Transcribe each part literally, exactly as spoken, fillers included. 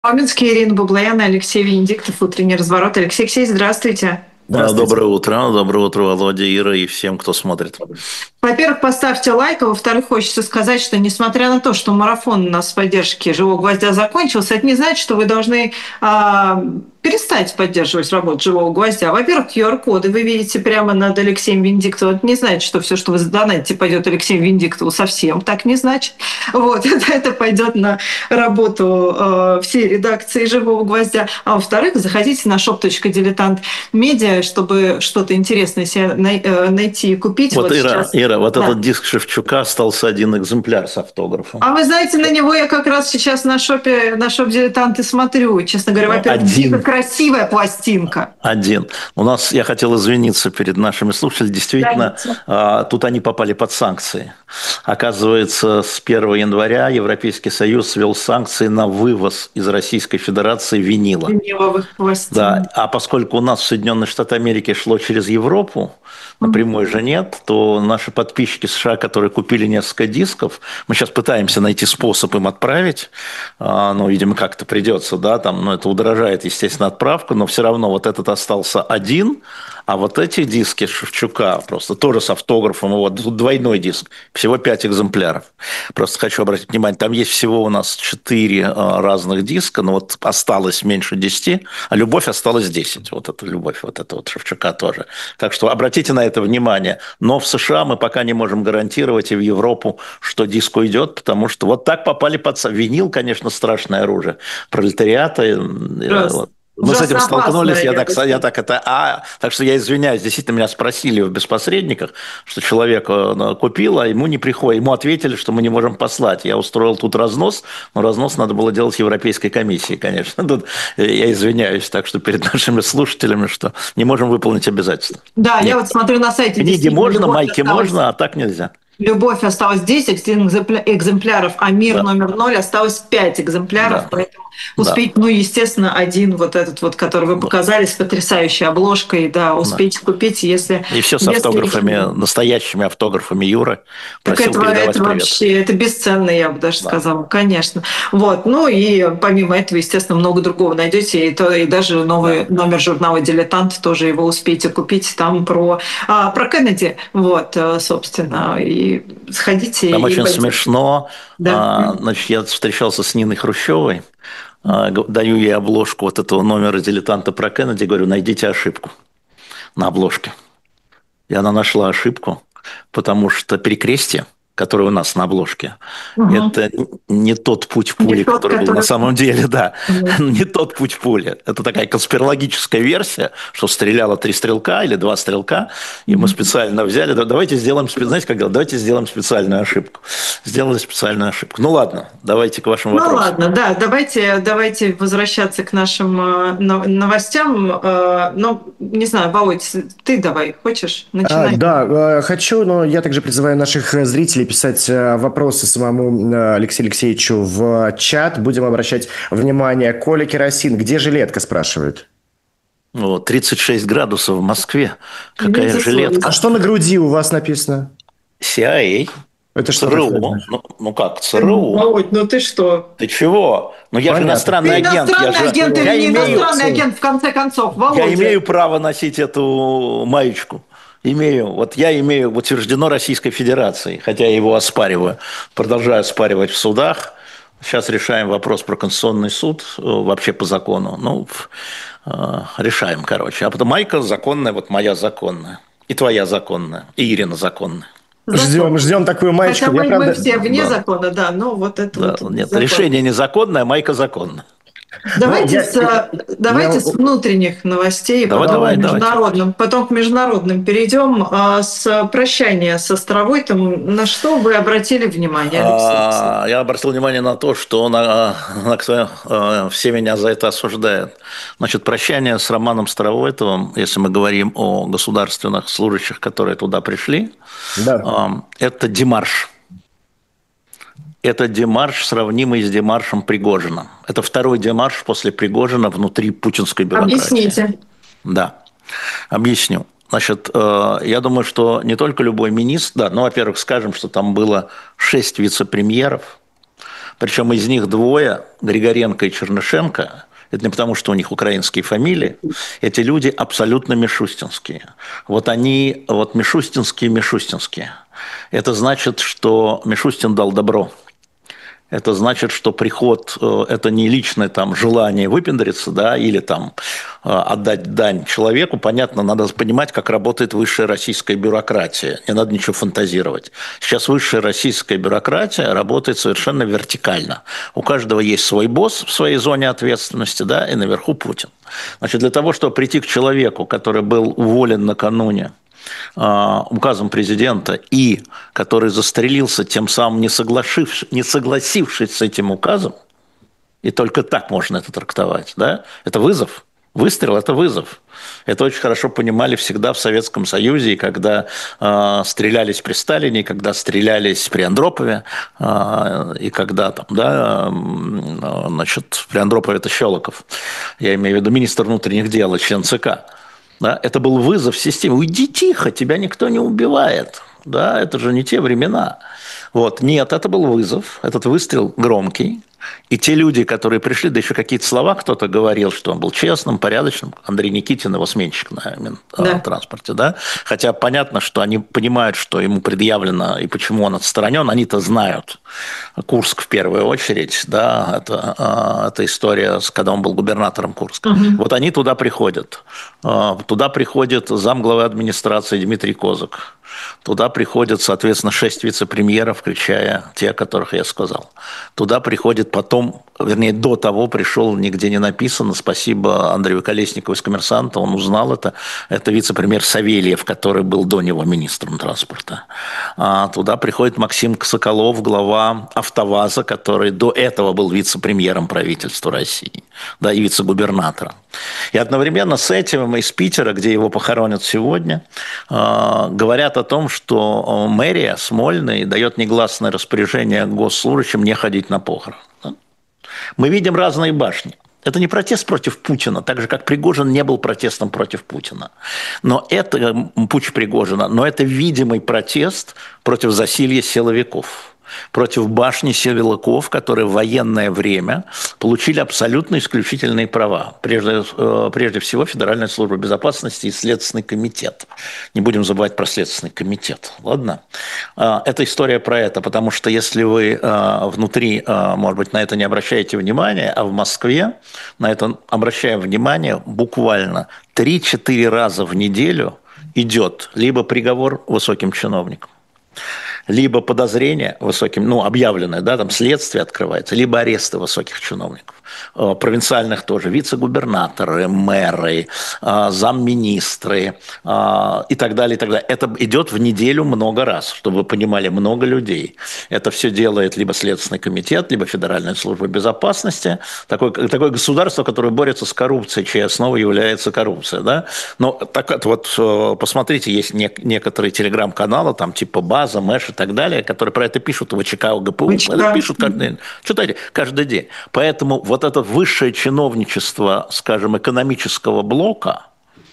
Каменский, Ирина Баблоян, Алексей Венедиктов, «Утренний разворот». Алексей Алексеевич, здравствуйте. Здравствуйте. Доброе утро. Доброе утро, Володя, Ира и всем, кто смотрит. Во-первых, поставьте лайк, а во-вторых, хочется сказать, что несмотря на то, что марафон у нас в поддержке «Живого гвоздя» закончился, это не значит, что вы должны а, перестать поддерживать работу «Живого гвоздя». Во-первых, ку ар-коды вы видите прямо над Алексеем Венедиктовым. Это не значит, что все, что вы задонатите, пойдет Алексею Венедиктову, совсем так не значит. Вот, это, это пойдет на работу э, всей редакции «Живого гвоздя». А во-вторых, заходите на shop точка diletant медиа, чтобы что-то интересное себе найти и купить. Вот, вот Ира, сейчас... Ира, вот да. этот диск Шевчука остался один экземпляр с автографом. А вы знаете, на него я как раз сейчас на шопе, на шоп «Дилетанты» смотрю. Честно говоря, во-первых, один. красивая пластинка. Один. У нас, я хотел извиниться перед нашими слушателями, действительно, да, тут они попали под санкции. Оказывается, с первого января Европейский Союз ввел санкции на вывоз из Российской Федерации винила. Виниловых пластин. Да, а поскольку у нас в Соединенных Штатах Америки шло через Европу, напрямую же нет, то наши подписчики США, которые купили несколько дисков, мы сейчас пытаемся найти способ им отправить, ну, видимо, как-то придется, да, там, ну, это удорожает, естественно, отправку, но все равно вот этот остался один, а вот эти диски Шевчука, просто тоже с автографом, вот тут двойной диск, всего пять экземпляров. Просто хочу обратить внимание, там есть всего у нас четыре разных диска, но вот осталось меньше десяти, а «Любовь» осталось десять. Вот эта «Любовь», вот это вот Шевчука тоже. Так что обратите на это внимание. Но в США мы пока не можем гарантировать, и в Европу, что диск уйдет, потому что вот так попали под... Винил, конечно, страшное оружие пролетариата. Вот. Мы с этим столкнулись, я так, я так это, а, так что я извиняюсь, действительно меня спросили в «Беспосредниках», что человек купил, а ему не приходит, ему ответили, что мы не можем послать. Я устроил тут разнос, но разнос надо было делать Европейской комиссии, конечно. Тут я извиняюсь, так что перед нашими слушателями, что не можем выполнить обязательства. Да, Нет. Я вот смотрю на сайте. Книги можно, майки можно, а так нельзя. «Любовь» осталось десять экземпляров, а «Мир» да. номер ноль осталось пять экземпляров, да. Поэтому успеть, да. ну, естественно, один вот этот вот, который вы показали с потрясающей обложкой, да, успейте да. купить, если... И все с если... автографами, настоящими автографами Юры. Так это, это вообще, это бесценно, я бы даже да. сказала, конечно. Вот, ну и помимо этого, естественно, много другого найдете, и, то, и даже новый да. номер журнала «Дилетант», тоже его успейте купить, там про, а, про Кеннеди, вот, собственно, и сходите. Там и очень пойдите. Смешно. Да. А, значит, я встречался с Ниной Хрущевой, а, даю ей обложку вот этого номера «Дилетанта» про Кеннеди, говорю, найдите ошибку на обложке. И она нашла ошибку, потому что перекрестие, который у нас на обложке, угу. это не тот путь пули, не который, который был на самом деле, да, угу. не тот путь пули. Это такая конспирологическая версия, что стреляло три стрелка или два стрелка, и мы специально взяли, давайте сделаем, знаете, как делать, давайте сделаем специальную ошибку. Сделали специальную ошибку. Ну ладно, давайте к вашим вопросам. Ну ладно, да, давайте, давайте возвращаться к нашим новостям. Ну, не знаю, Володь, ты давай, хочешь начинать? А, да, хочу, но я также призываю наших зрителей писать вопросы самому Алексею Алексеевичу в чат. Будем обращать внимание. Коля Керосин, где жилетка, спрашивают? О, тридцать шесть градусов в Москве. Какая Видите, жилетка? А что на груди у вас написано? си ай эй. Это что ЦРУ. такое? Ну, ну как, ЦРУ? Володь, ну ты что? Ты чего? Ну я Понятно. же иностранный ты агент. Иностранный я агент же... или я не имею... иностранный агент, в конце концов, Володя? Я имею право носить эту маечку. Имею. Вот я имею утверждено Российской Федерацией, хотя я его оспариваю. Продолжаю оспаривать в судах. Сейчас решаем вопрос про Конституционный суд, вообще по закону. Ну, решаем, короче. А потом майка законная, вот моя законная. И твоя законная. И Ирина законная. Ждем, ждем такую маечку. Хотя мы, правда... мы все вне да. закона, да, но вот это да, вот... Нет, закон. Решение незаконное, майка законная. Давайте, я, с, я, давайте я... с внутренних новостей, давай, потом, давай, к международным, потом к международным перейдем. С прощания со Старовойтом, на что вы обратили внимание, Алексей? Я обратил внимание на то, что на, на кто, все меня за это осуждают. Значит, прощание с Романом Старовойтовым, если мы говорим о государственных служащих, которые туда пришли, да. это демарш. Это демарш, сравнимый с демаршем Пригожина. Это второй демарш после Пригожина внутри путинской бюрократии. Объясните. Да, объясню. Значит, я думаю, что не только любой министр, да, ну, во-первых, скажем, что там было шесть вице-премьеров, Причем из них двое, Григоренко и Чернышенко, это не потому, что у них украинские фамилии, эти люди абсолютно мишустинские. Вот они, вот мишустинские, мишустинские. Это значит, что Мишустин дал добро. Это значит, что приход – это не личное там, желание выпендриться, да, или там, отдать дань человеку. Понятно, надо понимать, как работает высшая российская бюрократия. Не надо ничего фантазировать. Сейчас высшая российская бюрократия работает совершенно вертикально. У каждого есть свой босс в своей зоне ответственности, да, и наверху Путин. Значит, для того, чтобы прийти к человеку, который был уволен накануне указом президента и который застрелился, тем самым не, согласившись, не согласившись с этим указом, и только так можно это трактовать, да? Это вызов. Выстрел – это вызов. Это очень хорошо понимали всегда в Советском Союзе, и когда э, стрелялись при Сталине, и когда стрелялись при Андропове, э, и когда там, да, э, значит, при Андропове это Щелоков, я имею в виду министр внутренних дел, член ЦК. Да, это был вызов системе. Уйди тихо, тебя никто не убивает. Да, это же не те времена. Вот. Нет, это был вызов. Этот выстрел громкий. И те люди, которые пришли, да еще какие-то слова кто-то говорил, что он был честным, порядочным. Андрей Никитин, его сменщик на да. транспорте. Да? Хотя понятно, что они понимают, что ему предъявлено и почему он отстранен. Они-то знают. Курск в первую очередь. Да? Это, это история, когда он был губернатором Курска. Угу. Вот они туда приходят. Туда приходит замглавы администрации Дмитрий Козак. Туда приходят, соответственно, шесть вице-премьеров, включая те, о которых я сказал. Туда приходит потом, вернее, до того пришел, нигде не написано, спасибо Андрею Колесникову из «Коммерсанта», он узнал это, это вице-премьер Савельев, который был до него министром транспорта. А туда приходит Максим Соколов, глава «АвтоВАЗа», который до этого был вице-премьером правительства России, да, и вице-губернатором. И одновременно с этим из Питера, где его похоронят сегодня, говорят о том, что мэрия Смольный дает негласное распоряжение госслужащим не ходить на похороны. Мы видим разные башни. Это не протест против Путина, так же, как Пригожин не был протестом против Путина. Но это, путч Пригожина, но это видимый протест против засилья силовиков. Против башни силовиков, которые в военное время получили абсолютно исключительные права. Прежде, прежде всего, Федеральная служба безопасности и Следственный комитет. Не будем забывать про Следственный комитет. Ладно? Это история про это, потому что если вы внутри, может быть, на это не обращаете внимания, а в Москве на это обращаем внимание, буквально три-четыре раза в неделю идет либо приговор высоким чиновникам, либо подозрение высоким, ну, объявленное, да, там следствие открывается, либо аресты высоких чиновников, провинциальных тоже, вице-губернаторы, мэры, замминистры и так далее, и так далее. Это идет в неделю много раз, чтобы вы понимали, много людей. Это все делает либо Следственный комитет, либо Федеральная служба безопасности, такое, такое государство, которое борется с коррупцией, чьей основой является коррупция, да. Но так вот, посмотрите, есть некоторые телеграм-каналы, там типа «База», «Мэш» и так далее, которые про это пишут, ВЧК, ГПУ, это пишут каждый, читайте, каждый день. Поэтому вот это высшее чиновничество, скажем, экономического блока,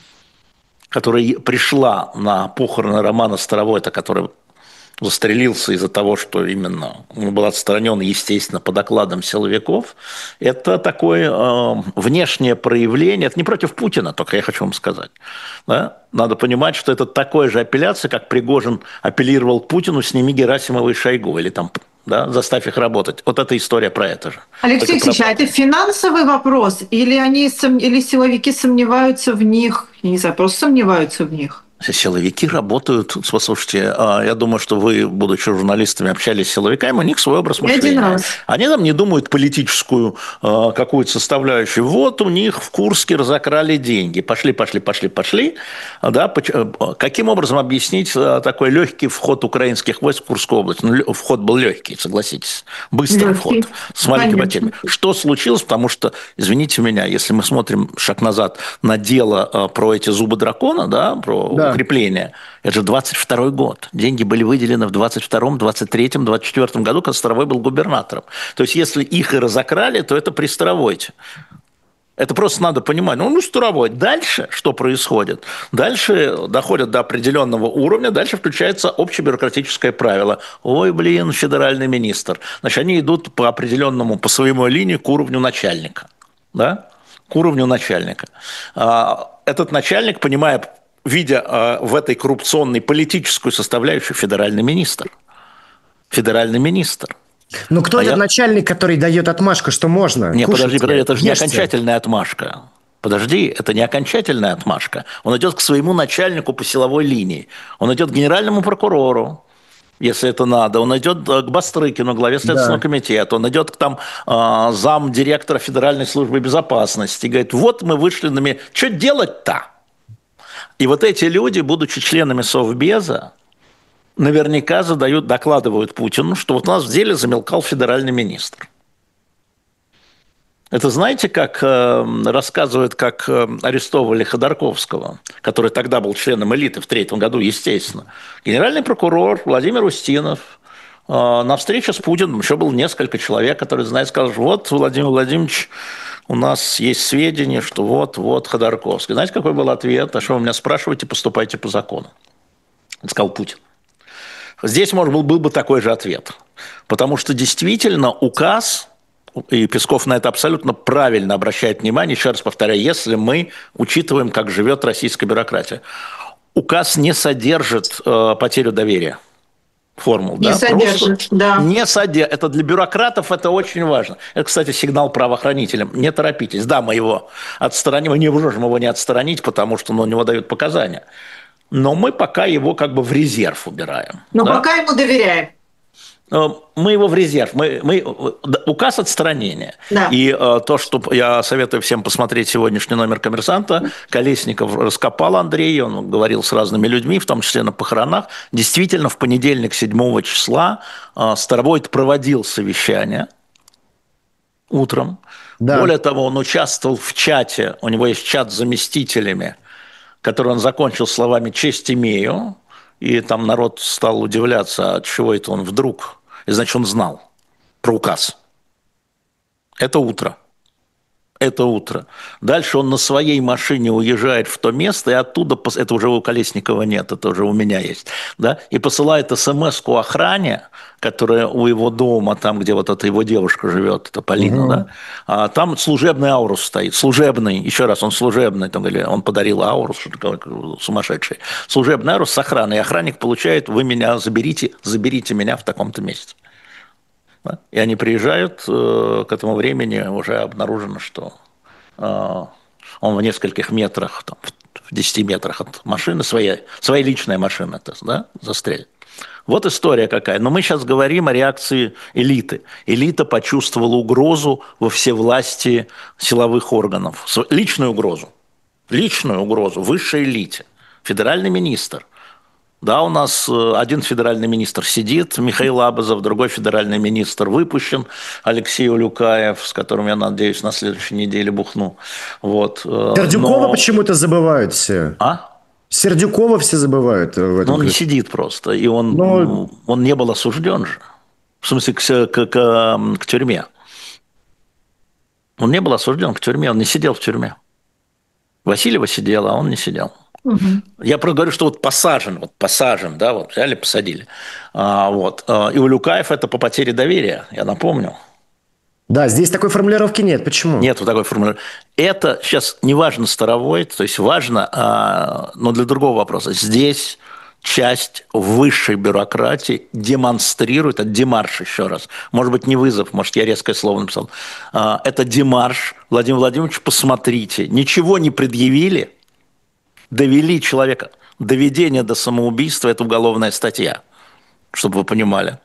которое пришла на похороны Романа Старовойта, который застрелился из-за того, что именно он был отстранен, естественно, по докладам силовиков, это такое э, внешнее проявление, это не против Путина, только я хочу вам сказать. Да? Надо понимать, что это такая же апелляция, как Пригожин апеллировал к Путину: сними Герасимова и Шойгу, или там, да, заставь их работать. Вот эта история про это же. Алексей Алексеевич, а это финансовый вопрос, или они или силовики сомневаются в них, я не знаю, просто сомневаются в них? Силовики работают, послушайте, я думаю, что вы, будучи журналистами, общались с силовиками, у них свой образ мышления. Они там не думают политическую какую-то составляющую. Вот у них в Курске разокрали деньги. Пошли, пошли, пошли, пошли. Да? Каким образом объяснить такой легкий вход украинских войск в Курскую область? Ну, вход был легкий, согласитесь. Быстрый легкий вход с маленькими потерями. Что случилось? Потому что, извините меня, если мы смотрим шаг назад на дело про эти зубы дракона, да, про... Да. Укрепления. Это же двадцать второй год. Деньги были выделены в двадцать втором, двадцать третьем, двадцать четвёртом году, когда Старовой был губернатором. То есть, если их и разокрали, то это при Старовойте. Это просто надо понимать. Ну, ну, старовой. Дальше что происходит? Дальше доходят до определенного уровня, дальше включается общебюрократическое правило. Ой, блин, федеральный министр. Значит, они идут по определенному, по своему линии к уровню начальника. Да? К уровню начальника. Этот начальник, понимая, видя в этой коррупционной политическую составляющую, федеральный министр. Федеральный министр. Ну, кто а этот я... начальник, который дает отмашку, что можно? Не, Кушайте, подожди, подожди, это же ешьте. не окончательная отмашка. Подожди, это не окончательная отмашка. Он идет к своему начальнику по силовой линии. Он идет к генеральному прокурору, если это надо. Он идет к Бастрыкину, главе Следственного да. комитета. Он идет к там, зам директора Федеральной службы безопасности. И говорит, вот мы вышли на... Что делать-то? И вот эти люди, будучи членами Совбеза, наверняка задают, докладывают Путину, что вот у нас в деле замелкал федеральный министр. Это знаете, как э, рассказывают, как э, арестовывали Ходорковского, который тогда был членом элиты в третьем году, естественно. Генеральный прокурор Владимир Устинов э, на встрече с Путиным, еще было несколько человек, которые, знаете, сказали, вот, Владимир Владимирович, у нас есть сведения, что вот-вот Ходорковский. Знаете, какой был ответ? А что вы меня спрашиваете, поступайте по закону. Сказал Путин. Здесь, может быть, был бы такой же ответ. Потому что действительно указ... И Песков на это абсолютно правильно обращает внимание, еще раз повторяю, если мы учитываем, как живет российская бюрократия. Указ не содержит э, потерю доверия. Формул, не да? содержит, Просто да. Не содержит. Это для бюрократов это очень важно. Это, кстати, сигнал правоохранителям. Не торопитесь. Да, мы его отстраним. Мы не можем его не отстранить, потому что ну, у него дают показания. Но мы пока его как бы в резерв убираем. Но да? пока ему доверяем. Мы его в резерв, мы, мы, указ отстранения. Да. И э, то, что я советую всем посмотреть сегодняшний номер «Коммерсанта», Колесников раскопал Андрей, он говорил с разными людьми, в том числе на похоронах. Действительно, в понедельник, седьмого числа, э, Старовойт проводил совещание утром. Да. Более того, он участвовал в чате, у него есть чат с заместителями, который он закончил словами «честь имею». И там народ стал удивляться, от чего это он вдруг... И значит, он знал про указ. Это утро. Это утро. Дальше он на своей машине уезжает в то место, и оттуда, это уже у Колесникова нет, это уже у меня есть, да, и посылает смс-ку охране, которая у его дома, там, где вот эта его девушка живет, это Полина, угу. да, а там служебный Аурус стоит, служебный, еще раз, он служебный, там, или он подарил Аурус, что-то сумасшедший, служебный Аурус с охраной, и охранник получает, вы меня заберите, заберите меня в таком-то месте. И они приезжают, к этому времени уже обнаружено, что он в нескольких метрах, там, в десяти метрах от машины, своей, своей личной машины, да, застрелен. Вот история какая. Но мы сейчас говорим о реакции элиты. Элита почувствовала угрозу во всевластии силовых органов. Личную угрозу. Личную угрозу высшей элите. Федеральный министр. Да, у нас один федеральный министр сидит, Михаил Абазов, другой федеральный министр выпущен, Алексей Улюкаев, с которым, я надеюсь, на следующей неделе бухну. Вот. Сердюкова Но... почему-то забывают все. А? Сердюкова все забывают. В этом Но он не сидит просто, и он, Но... он не был осужден же. В смысле, к, к, к, к тюрьме. Он не был осужден к тюрьме, он не сидел в тюрьме. Васильева сидела, а он не сидел. Угу. Я просто говорю, что вот посажен, вот посажен, да, вот взяли, посадили. А, вот. И Улюкаев это по потере доверия, я напомню. Да, здесь такой формулировки нет. Почему? Нет вот такой формулировки. Это сейчас не важно старовой, то есть важно, а, но для другого вопроса. Здесь часть высшей бюрократии демонстрирует, это демарш еще раз, может быть, не вызов, может, я резкое слово написал, а, это демарш, Владимир Владимирович, посмотрите, ничего не предъявили, довели человека. Доведение до самоубийства – это уголовная статья, чтобы вы понимали.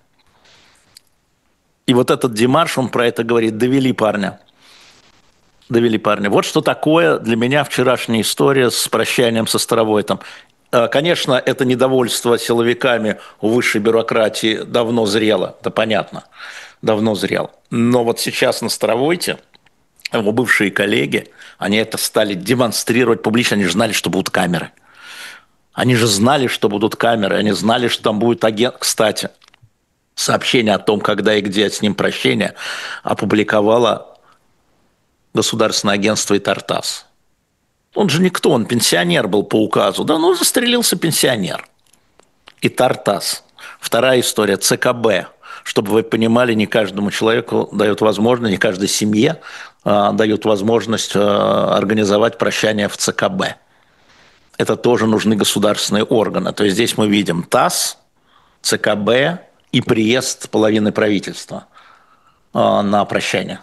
И вот этот демарш, он про это говорит, довели парня. Довели парня. Вот что такое для меня вчерашняя история с прощанием со Старовойтом. Конечно, это недовольство силовиками у высшей бюрократии давно зрело, это понятно, давно зрело. Но вот сейчас на Старовойте его бывшие коллеги, они это стали демонстрировать публично, они же знали, что будут камеры. Они же знали, что будут камеры, они знали, что там будет агент. Кстати, сообщение о том, когда и где с ним прощение, опубликовала государственное агентство и Тартас. Он же никто, он пенсионер был по указу. Да, ну, застрелился пенсионер. И Тартас. Вторая история – ЦКБ. Чтобы вы понимали, не каждому человеку дают возможность, не каждой семье а, дают возможность а, организовать прощание в ЦКБ. Это тоже нужны государственные органы. То есть здесь мы видим ТАСС, ЦКБ и приезд половины правительства а, на прощание.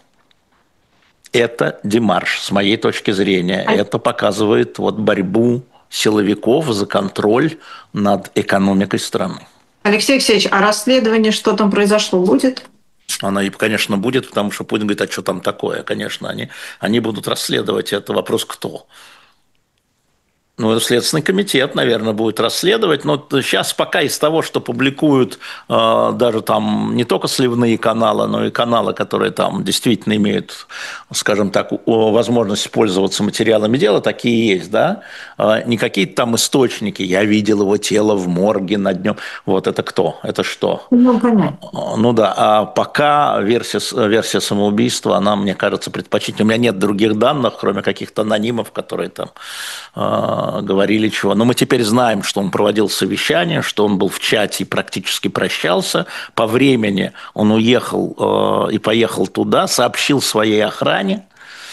Это демарш, с моей точки зрения. Это показывает вот борьбу силовиков за контроль над экономикой страны. Алексей Алексеевич, а расследование, что там произошло, будет? Оно, конечно, будет, потому что Путин говорит, а что там такое? Конечно, они, они будут расследовать. Это вопрос кто? Ну, Следственный комитет, наверное, будет расследовать. Но сейчас пока из того, что публикуют э, даже там не только сливные каналы, но и каналы, которые там действительно имеют, скажем так, возможность пользоваться материалами дела, такие есть, да? Э, не какие-то там источники. Я видел его тело в морге на днем. Вот это кто? Это что? Ну, понятно. Ну да, а пока версия, версия самоубийства, она, мне кажется, предпочтительной. У меня нет других данных, кроме каких-то анонимов, которые там э, говорили чего. Но мы теперь знаем, что он проводил совещание, что он был в чате и практически прощался. По времени он уехал э, и поехал туда, сообщил своей охране.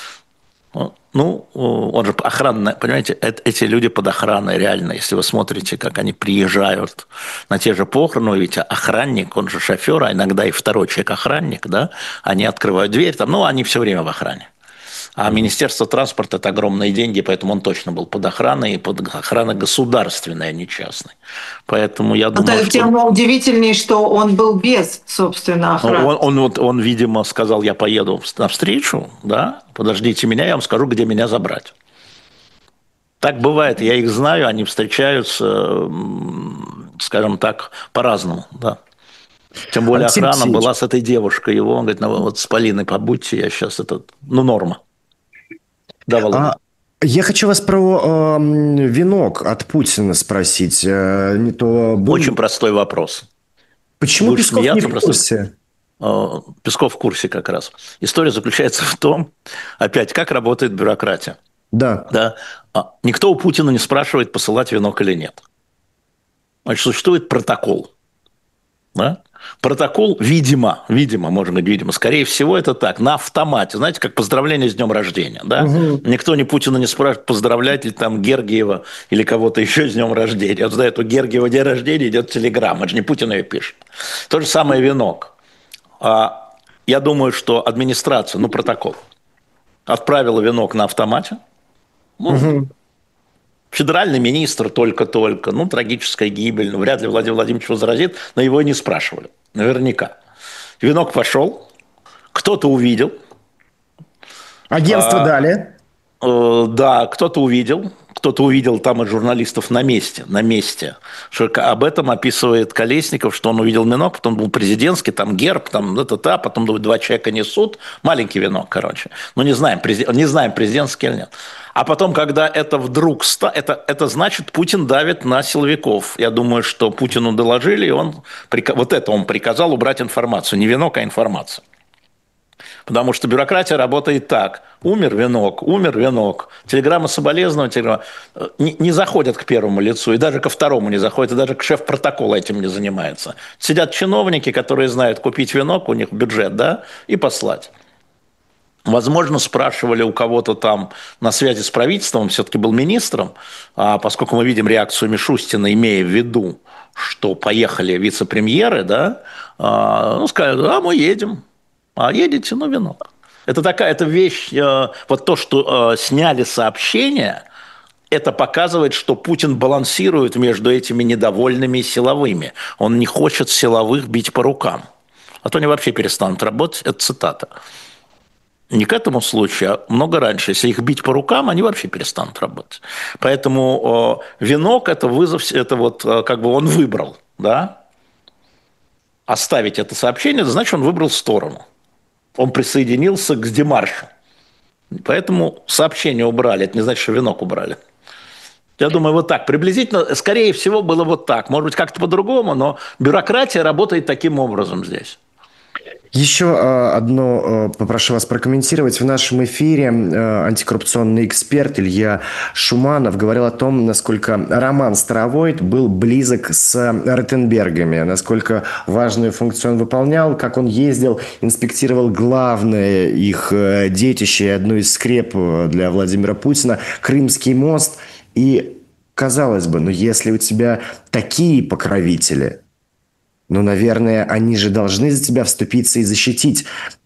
Ну, он же охрана, понимаете, эти люди под охраной реально, если вы смотрите, как они приезжают на те же похороны, вы видите, охранник, он же шофер, а иногда и второй человек охранник, да, они открывают дверь, там, ну, они все время в охране. А Министерство транспорта – это огромные деньги, поэтому он точно был под охраной, и под охраной государственной, а не частной. Поэтому я думаю, это что... тем удивительнее, что он был без, собственно, охраны. Он, он, он, он, видимо, сказал, я поеду навстречу, да, подождите меня, я вам скажу, где меня забрать. Так бывает, я их знаю, они встречаются, скажем так, по-разному, да. Тем более Алексей охрана Алексеевич. была с этой девушкой его, он говорит, ну вот с Полиной побудьте, я сейчас это, ну норма. Да, Володя. А, я хочу вас про э, венок от Путина спросить. Э, не то был... Очень простой вопрос. Почему Будешь Песков не смеяться, в просто- курсе? Э, Песков в курсе как раз. История заключается в том, опять, как работает бюрократия. Да. Да? А, Никто у Путина не спрашивает, посылать венок или нет. Значит, существует протокол. Да? Протокол, видимо, видимо, можно говорить, видимо, скорее всего, это так, на автомате. Знаете, как поздравление с днем рождения. Да? Угу. Никто не Путина не спрашивает, поздравлять ли там Гергиева или кого-то еще с днем рождения. Вот за эту Гергиева день рождения идет телеграмма. Это же не Путин ее пишет. То же самое венок. А, я думаю, что администрация, ну, протокол, отправила венок на автомате. Ну, Угу. федеральный министр только-только, ну, трагическая гибель, ну, вряд ли Владимир Владимирович возразит, но его и не спрашивали, наверняка. Венок пошел, кто-то увидел. Агентство А, дали. Э, Да, кто-то увидел, кто-то увидел там из журналистов на месте, на месте. Что об этом описывает Колесников, что он увидел венок, потом был президентский, там герб, там это-то, потом два человека несут, маленький венок, короче. Ну, не знаем, презид- не знаем, президентский или нет. А потом, когда это вдруг, ста- это, это значит, Путин давит на силовиков. Я думаю, что Путину доложили, и он, прика- вот это он приказал убрать информацию, не венок, а информацию. Потому что бюрократия работает так. Умер венок, умер венок. Телеграмма соболезнования, телеграмма... Не, не заходят к первому лицу, и даже ко второму не заходят, и даже к шеф-протокола этим не занимается. Сидят чиновники, которые знают купить венок, у них бюджет, да, и послать. Возможно, спрашивали у кого-то там на связи с правительством, он все-таки был министром, а поскольку мы видим реакцию Мишустина, имея в виду, что поехали вице-премьеры, да, а, ну, сказали, а мы едем. А едете, ну, венок. Это такая это вещь, э, вот то, что э, сняли сообщение, это показывает, что Путин балансирует между этими недовольными силовыми. Он не хочет силовых бить по рукам. А то они вообще перестанут работать. Это цитата. Не к этому случаю, а много раньше. Если их бить по рукам, они вообще перестанут работать. Поэтому э, венок – это вызов, это вот э, как бы он выбрал, да? Оставить это сообщение, значит, он выбрал сторону. Он присоединился к демаршу. Поэтому сообщение убрали. Это не значит, что венок убрали. Я думаю, вот так. Приблизительно, скорее всего, было вот так. Может быть, как-то по-другому, но бюрократия работает таким образом здесь. Еще э, одно э, попрошу вас прокомментировать. В нашем эфире э, антикоррупционный эксперт Илья Шуманов говорил о том, насколько Роман Старовойт был близок с Ротенбергами, насколько важную функцию он выполнял, как он ездил, инспектировал главное их э, детище, одну из скреп для Владимира Путина, Крымский мост. И, казалось бы, ну если у тебя такие покровители... Ну, наверное, они же должны за тебя вступиться и защитить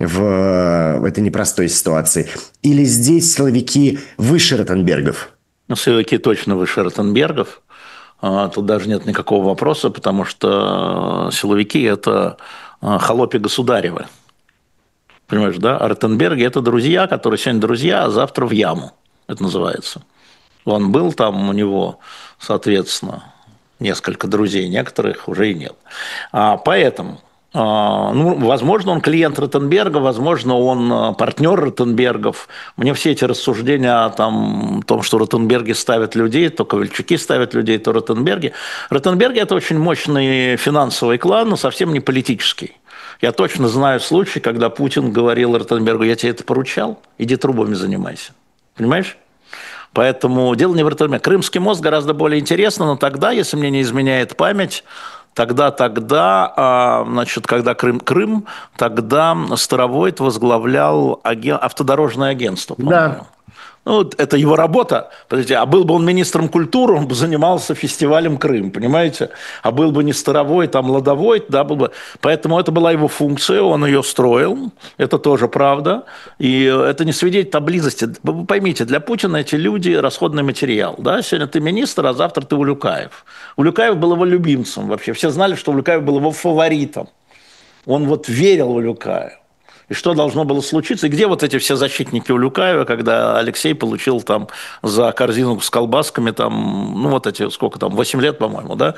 в, в этой непростой ситуации. Или здесь силовики выше Ротенбергов? Ну, силовики точно выше Ротенбергов. Тут даже нет никакого вопроса, потому что силовики – это холопи государевы. Понимаешь, да? А Ротенберги – это друзья, которые сегодня друзья, а завтра в яму. Это называется. Он был там, у него, соответственно... несколько друзей, некоторых уже и нет. А, поэтому, а, ну, возможно, он клиент Ротенберга, возможно, он партнер Ротенбергов. Мне все эти рассуждения о там, том, что Ротенберги ставят людей, то Ковальчуки ставят людей, то Ротенберги. Ротенберги – это очень мощный финансовый клан, но совсем не политический. Я точно знаю случай, когда Путин говорил Ротенбергу: я тебе это поручал, иди трубами занимайся. Понимаешь? Поэтому дело не в Ротенберге. Крымский мост гораздо более интересно, но тогда, если мне не изменяет память, тогда, тогда, значит, когда Крым, Крым, тогда Старовойт возглавлял аген... автодорожное агентство, по-моему. Да. Ну, это его работа. Подождите, а был бы он министром культуры, он бы занимался фестивалем Крым, понимаете? А был бы не Старовойт, там Ладовойт, да, был бы. Поэтому это была его функция, он ее строил, это тоже правда. И это не свидетельствует о близости. Вы поймите, для Путина эти люди – расходный материал. Да? Сегодня ты министр, а завтра ты Улюкаев. Улюкаев был его любимцем вообще. Все знали, что Улюкаев был его фаворитом. Он вот верил в Улюкаева. И что должно было случиться? И где вот эти все защитники Улюкаева, когда Алексей получил там за корзину с колбасками, там, ну вот эти, сколько там, восемь лет, по-моему, да?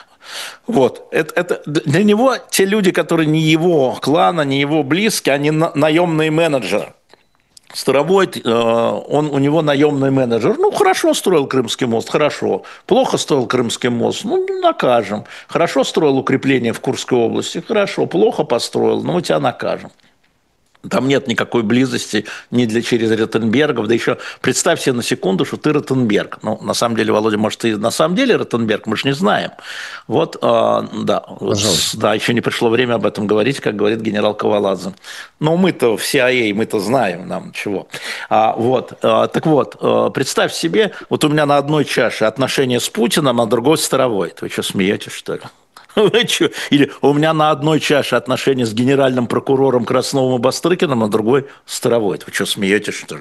Вот. Это, это, для него те люди, которые не его клана, не его близкие, они на, наемные менеджеры. Старовойт, он, у него наемный менеджер. Ну, хорошо строил Крымский мост, хорошо. Плохо строил Крымский мост, ну, накажем. Хорошо строил укрепление в Курской области, хорошо. Плохо построил, ну, мы тебя накажем. Там нет никакой близости ни для через Ротенбергов. Да еще представь себе на секунду, что ты Ротенберг. Ну, на самом деле, Володя, может, ты на самом деле Ротенберг, мы же не знаем. Вот, э, да, вот, да, еще не пришло время об этом говорить, как говорит генерал Коваладзе. Но мы-то в си ай эй, мы-то знаем, нам чего. А, вот, э, так вот, э, представь себе, вот у меня на одной чаше отношения с Путиным, а на другой Старовойт. Вы что, смеетесь, что ли? Или у меня на одной чаше отношения с генеральным прокурором Красновым и Бастрыкиным, а на другой Старовойт. Вы что, смеетесь, что ли?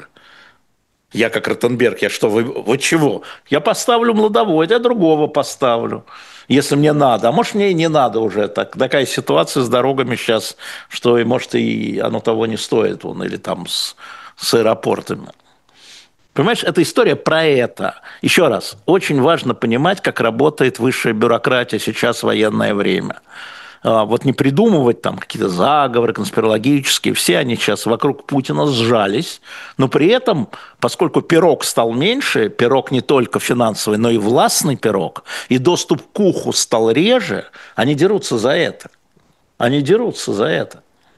Я как Ротенберг, я что, вы, вы чего? Я поставлю Младовойт, я другого поставлю, если мне надо. А может, мне и не надо уже. Так, такая ситуация с дорогами сейчас, что, и может, и оно того не стоит. Он, или там с, с аэропортами. Понимаешь, эта история про это. Еще раз, очень важно понимать, как работает высшая бюрократия сейчас в военное время. Вот не придумывать там какие-то заговоры конспирологические, все они сейчас вокруг Путина сжались, но при этом, поскольку пирог стал меньше, пирог не только финансовый, но и властный пирог, и доступ к уху стал реже, они дерутся за это. Они дерутся за это.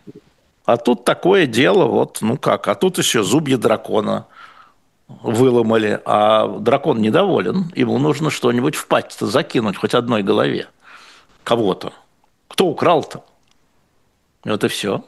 А тут такое дело, вот, ну как, а тут еще зубья дракона выломали, а дракон недоволен, ему нужно что-нибудь в пасть-то закинуть, хоть одной голове, кого-то. Кто украл-то? Вот и все.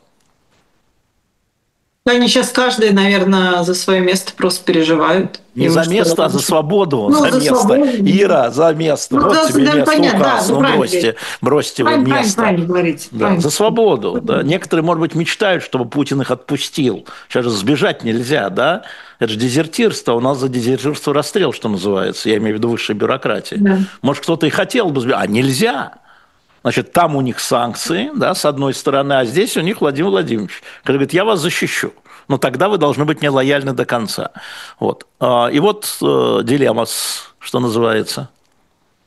Они сейчас каждый, наверное, за свое место просто переживают. Не Им за что, место, а за свободу. Ну, за, за место. свободу. Ира, за место. Ну, вот да, тебе да, место, понятно, указ. да, Ну, правильно. бросьте, бросьте вы Правильно, место. правильно, правильно говорите. Да, Правильно. за свободу. Да. Некоторые, может быть, мечтают, чтобы Путин их отпустил. Сейчас же сбежать нельзя, да? Это же дезертирство. У нас за дезертирство расстрел, что называется. Я имею в виду высшей бюрократии. Да. Может, кто-то и хотел бы сбежать. А нельзя. Значит, там у них санкции, да, с одной стороны, а здесь у них Владимир Владимирович, который говорит: я вас защищу. Но тогда вы должны быть мне лояльны до конца. Вот. И вот дилемма, что называется.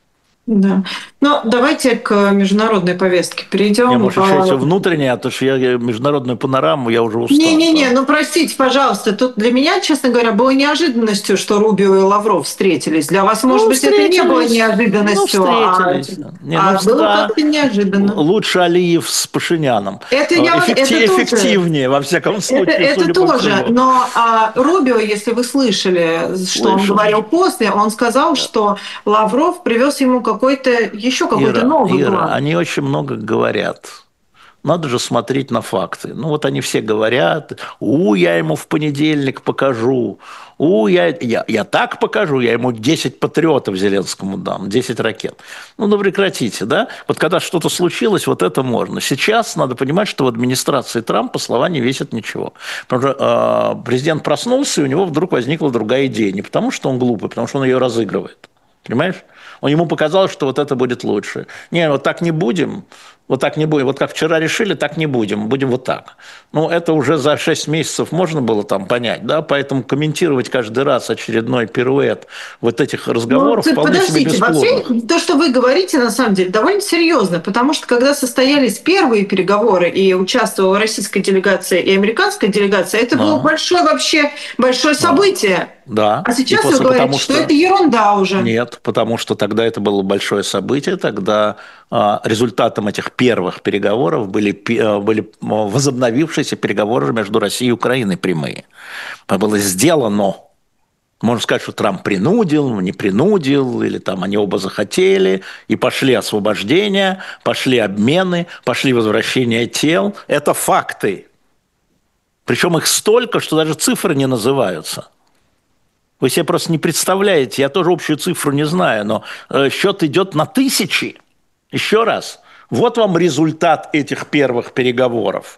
Да. Но давайте к международной повестке перейдем. Не, может, еще все внутреннее, а то что я международную панораму, я уже устал. Не-не-не, ну простите, пожалуйста, тут для меня, честно говоря, было неожиданностью, что Рубио и Лавров встретились. Для вас, может ну, быть, это не было неожиданностью, ну, а, не, а ну, было да, как-то неожиданно. Лучше Алиев с Пашиняном. Это, я, Эффектив, это эффективнее, тоже, во всяком случае, это, это тоже. Но а, Рубио, если вы слышали, что Слышал. он говорил после, он сказал, что Лавров привез ему какой-то еще какой-то Ира, новый Ира, план. Они очень много говорят. Надо же смотреть на факты. Ну вот они все говорят, у, я ему в понедельник покажу, у, я, я, я так покажу, я ему десять патриотов Зеленскому дам, десять ракет. Ну, ну прекратите, да? Вот когда что-то случилось, вот это можно. Сейчас надо понимать, что в администрации Трампа слова не весят ничего. Потому что э, президент проснулся, и у него вдруг возникла другая идея. Не потому, что он глупый, потому что он ее разыгрывает. Понимаешь? Он ему показалось, что вот это будет лучше. Не, вот так не будем. Вот так не будем. Вот как вчера решили, так не будем. Будем вот так. Ну, это уже за шесть месяцев можно было там понять, да? Поэтому комментировать каждый раз очередной пируэт вот этих разговоров ну, вполне себе бесплодно. Вообще, то, что вы говорите, на самом деле, довольно серьезно, потому что когда состоялись первые переговоры и участвовала российская делегация и американская делегация, это да. было большое вообще большое событие. Да. А сейчас вы говорите, потому, что, что это ерунда уже. Нет, потому что тогда это было большое событие, тогда а, результатом этих первых переговоров были, были возобновившиеся переговоры между Россией и Украиной прямые. Это было сделано. Можно сказать, что Трамп принудил, не принудил, или там они оба захотели, и пошли освобождения, пошли обмены, пошли возвращения тел. Это факты. Причем их столько, что даже цифры не называются. Вы себе просто не представляете, я тоже общую цифру не знаю, но счет идет на тысячи. Еще раз, вот вам результат этих первых переговоров.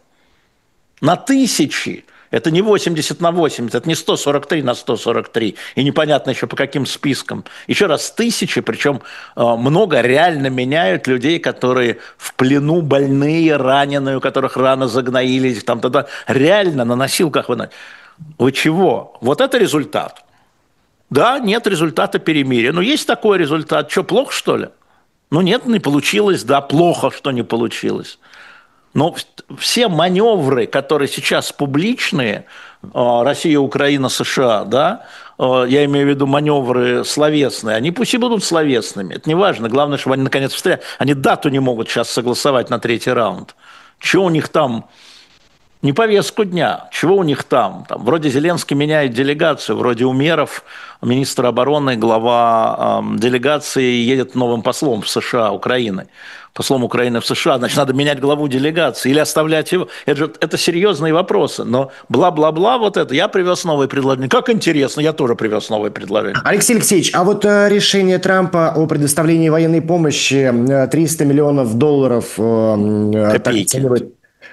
На тысячи. Это не восемьдесят на восемьдесят, это не сто сорок три на сто сорок три. И непонятно еще по каким спискам. Еще раз, тысячи, причем много реально меняют людей, которые в плену больные, раненые, у которых рано загноились. Там, тогда реально на носилках. Вы, вы чего? Вот это результат. Да, нет результата перемирия. Но есть такой результат. Что, плохо, что ли? Ну, нет, не получилось. Да, плохо, что не получилось. Но все маневры, которые сейчас публичные, Россия, Украина, США, да, я имею в виду маневры словесные, они пусть и будут словесными. Это не важно. Главное, чтобы они наконец встряли. Они дату не могут сейчас согласовать на третий раунд. Что у них там? Не повестку дня. Чего у них там? Там вроде Зеленский меняет делегацию, вроде Умеров, министр обороны, глава э, делегации, едет новым послом в США, Украины. Послом Украины в США, значит, надо менять главу делегации или оставлять его. Это, же, это серьезные вопросы. Но бла-бла-бла, вот это. Я привез новые предложения. Как интересно, я тоже привез новые предложения. Алексей Алексеевич, а вот э, решение Трампа о предоставлении военной помощи э, триста миллионов долларов... Э, Копейки. Так,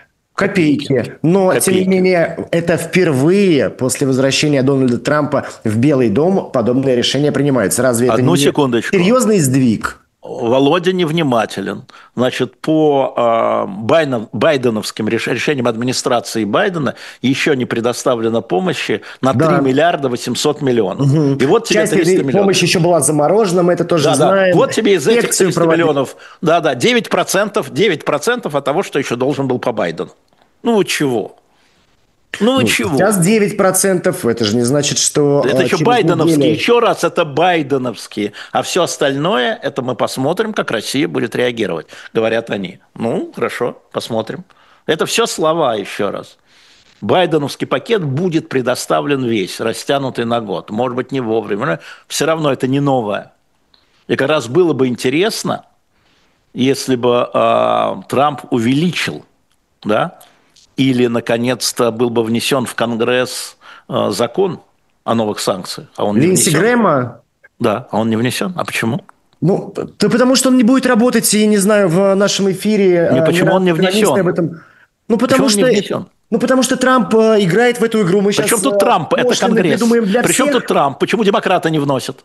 Копейки. Но, Копейки. Тем не менее, это впервые после возвращения Дональда Трампа в Белый дом подобное решение принимается. Разве это Одну не секундочку. серьезный сдвиг? Володя невнимателен. Значит, по э, Байден, байденовским реш, решениям администрации Байдена еще не предоставлено помощи на да. три миллиарда восемьсот миллионов. Угу. И вот тебе часть триста этой миллионов. Помощь еще была заморожена, мы это тоже да, знаем. Да. Вот тебе из этих триста проводить. миллионов, да-да, девять процентов, девять процентов от того, что еще должен был по Байдену. Ну, вот чего? Ну, ну чего? Сейчас девять процентов, это же не значит, что... Это еще байденовские, неделю... еще раз, это байденовские. А все остальное, это мы посмотрим, как Россия будет реагировать, говорят они. Ну, хорошо, посмотрим. Это все слова, еще раз. Байденовский пакет будет предоставлен весь, растянутый на год. Может быть, не вовремя, но все равно это не новое. И как раз было бы интересно, если бы э, Трамп увеличил, да, или, наконец-то, был бы внесен в Конгресс э, закон о новых санкциях. А он Линдси Грэма? Да, а он не внесен. А почему? Ну, да потому что он не будет работать, и не знаю, в нашем эфире... Не, почему он не внесен? Об этом... Ну, потому почему что... он не внесен? Ну, потому что Трамп э, играет в эту игру. Мы Причем сейчас, тут Трамп? Это Конгресс. Причем всех. тут Трамп? Почему демократы не вносят?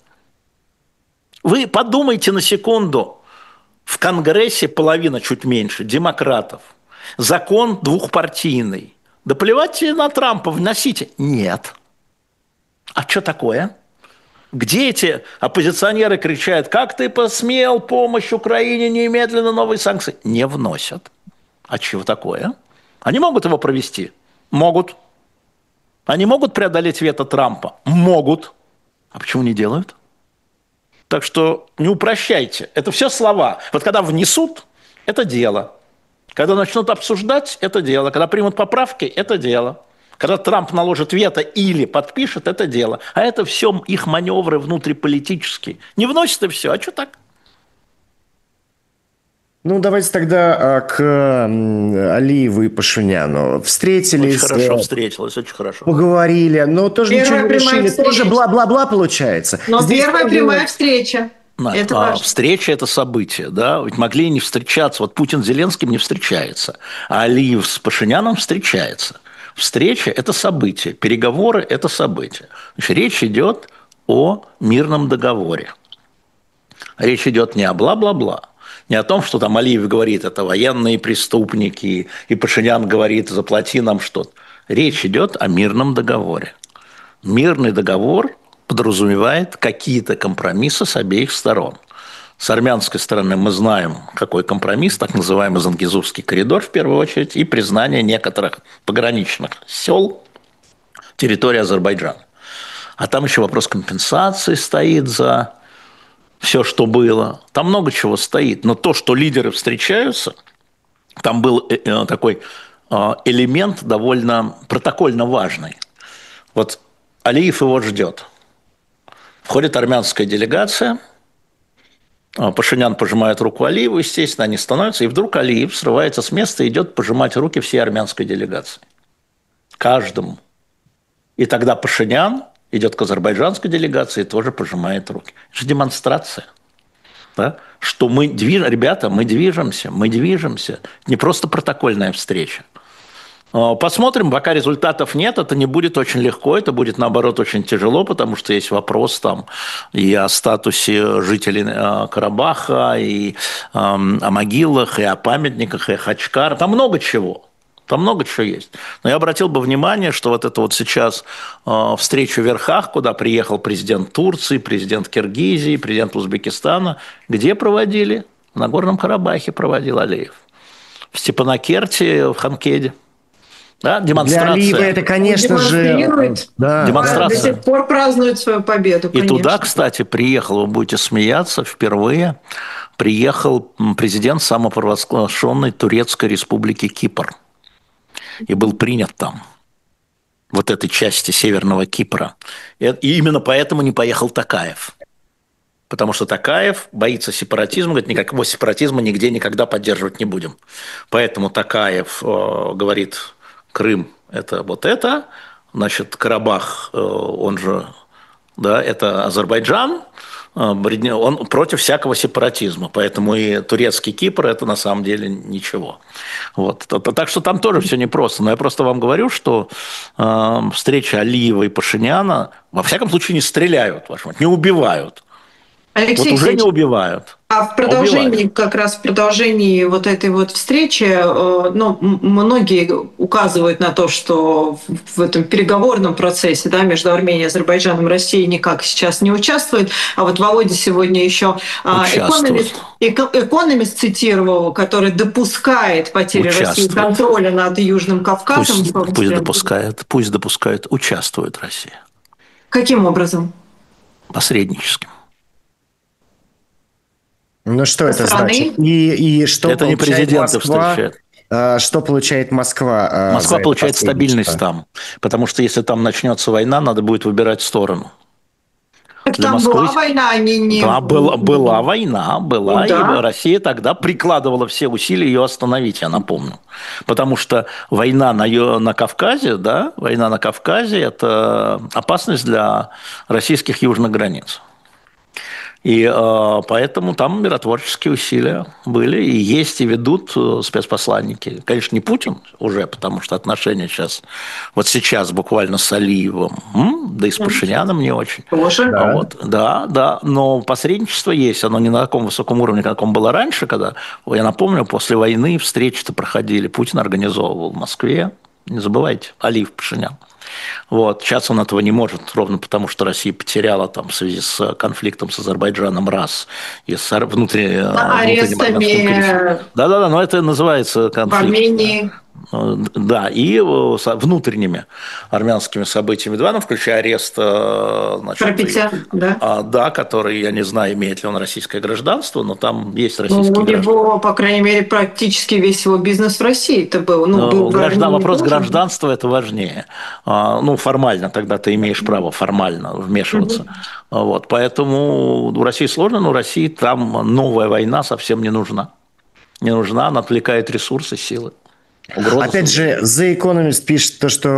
Вы подумайте на секунду. В Конгрессе половина, чуть меньше, демократов. Закон двухпартийный. Да плевать на Трампа, вносите. Нет. А что такое? Где эти оппозиционеры кричат, как ты посмел, помощь Украине, немедленно новые санкции? Не вносят. А чего такое? Они могут его провести? Могут. Они могут преодолеть вето Трампа? Могут. А почему не делают? Так что не упрощайте. Это все слова. Вот когда внесут, это дело. Когда начнут обсуждать, это дело. Когда примут поправки, это дело. Когда Трамп наложит вето или подпишет, это дело. А это все их маневры внутриполитические. Не вносят и все. А что так? Ну, давайте тогда к Алиеву и Пашиняну. Встретились. Очень хорошо встретилась, очень хорошо. Поговорили, но тоже Первая ничего не решили. встреча. Тоже бла-бла-бла получается. Но Здесь первая тоже... прямая встреча. Да, это а важно. Встреча – это событие, да, ведь могли не встречаться, вот Путин с Зеленским не встречается, а Алиев с Пашиняном встречается. Встреча – это событие, переговоры – это событие. Значит, речь идет о мирном договоре. Речь идет не о бла-бла-бла, не о том, что там Алиев говорит, это военные преступники, и Пашинян говорит, заплати нам что-то. Речь идет о мирном договоре. Мирный договор подразумевает какие-то компромиссы с обеих сторон. С армянской стороны мы знаем, какой компромисс, так называемый Зангезурский коридор в первую очередь, и признание некоторых пограничных сел территории Азербайджана. А там еще вопрос компенсации стоит за все, что было. Там много чего стоит. Но то, что лидеры встречаются, там был такой элемент довольно протокольно важный. Вот Алиев его ждет. Входит армянская делегация, Пашинян пожимает руку Алиеву, естественно, они становятся, и вдруг Алиев срывается с места и идет пожимать руки всей армянской делегации. Каждому. И тогда Пашинян идет к азербайджанской делегации и тоже пожимает руки. Это же демонстрация. Да? Что мы движемся, ребята, мы движемся, мы движемся. Не просто протокольная встреча. Посмотрим, пока результатов нет, это не будет очень легко, это будет, наоборот, очень тяжело, потому что есть вопрос там и о статусе жителей Карабаха, и о могилах, и о памятниках, и о Хачкар. Там много чего. Там много чего есть. Но я обратил бы внимание, что вот это вот сейчас встреча в верхах, куда приехал президент Турции, президент Киргизии, президент Узбекистана, где проводили? В Нагорном Карабахе проводил Алиев. В Степанакерте, в Ханкеде. Да, демонстрация. Для Алиева это, конечно же, да, демонстрация. До сих пор празднует свою победу. И конечно. туда, кстати, приехал, вы будете смеяться, впервые приехал президент самопровозглашенной Турецкой республики Кипр. И был принят там, вот этой части Северного Кипра. И именно поэтому не поехал Токаев. Потому что Токаев боится сепаратизма, говорит, никакого сепаратизма нигде никогда поддерживать не будем. Поэтому Токаев э, говорит, Крым – это вот это, значит, Карабах, э, он же, да, это Азербайджан, э, он против всякого сепаратизма. Поэтому и турецкий Кипр – это на самом деле ничего. Вот. Так что там тоже все непросто. Но я просто вам говорю, что э, встреча Алиева и Пашиняна, во всяком случае, не стреляют, не убивают. Алексей вот уже не убивают. А в продолжении, убивают. Как раз в продолжении вот этой вот встречи, ну, многие указывают на то, что в этом переговорном процессе, да, между Арменией, Азербайджаном и Россией никак сейчас не участвует. А вот Володя сегодня еще Экономист, Экономист цитировал, который допускает потерю России контроля над Южным Кавказом. Пусть, пусть допускает, пусть допускает, участвует Россия. Каким образом? Посредническим. Ну что это страны? Значит? И, и что это не президенты встречают. Что получает Москва? Москва получает стабильность там. Потому что если там начнется война, надо будет выбирать сторону. Так там Москвы... была война, а не... не... Да, была, была война, была. Ну, да. И Россия тогда прикладывала все усилия ее остановить, я напомню. Потому что война на, на Кавказе, да, война на Кавказе – это опасность для российских южных границ. И э, поэтому там миротворческие усилия были, и есть, и ведут спецпосланники. Конечно, не Путин уже, потому что отношения сейчас, вот сейчас буквально с Алиевым, м? Да и с Пашиняном не очень. Тоже, да. Вот, да, да, но посредничество есть, оно не на таком высоком уровне, как он было раньше, когда, я напомню, после войны встречи-то проходили, Путин организовывал в Москве, не забывайте, Алиев, Пашинян. Вот. Сейчас он этого не может, ровно потому, что Россия потеряла там, в связи с конфликтом с Азербайджаном раз, и с внутри, внутренним армянским кризисом. Да-да-да, но это называется конфликт. В Армении. Да, и внутренними армянскими событиями два, ну, включая арест, значит, Карапетян, да? Да, который, я не знаю, имеет ли он российское гражданство, но там есть российские ну, у граждане. него, по крайней мере, практически весь его бизнес в России это был. Ну, был Граждан, вопрос гражданства – это важнее. Ну, формально, тогда ты имеешь право формально вмешиваться. Угу. Вот, поэтому в России сложно, но в России там новая война совсем не нужна. Не нужна, она отвлекает ресурсы, силы. Угроза. Опять же, The Economist пишет то, что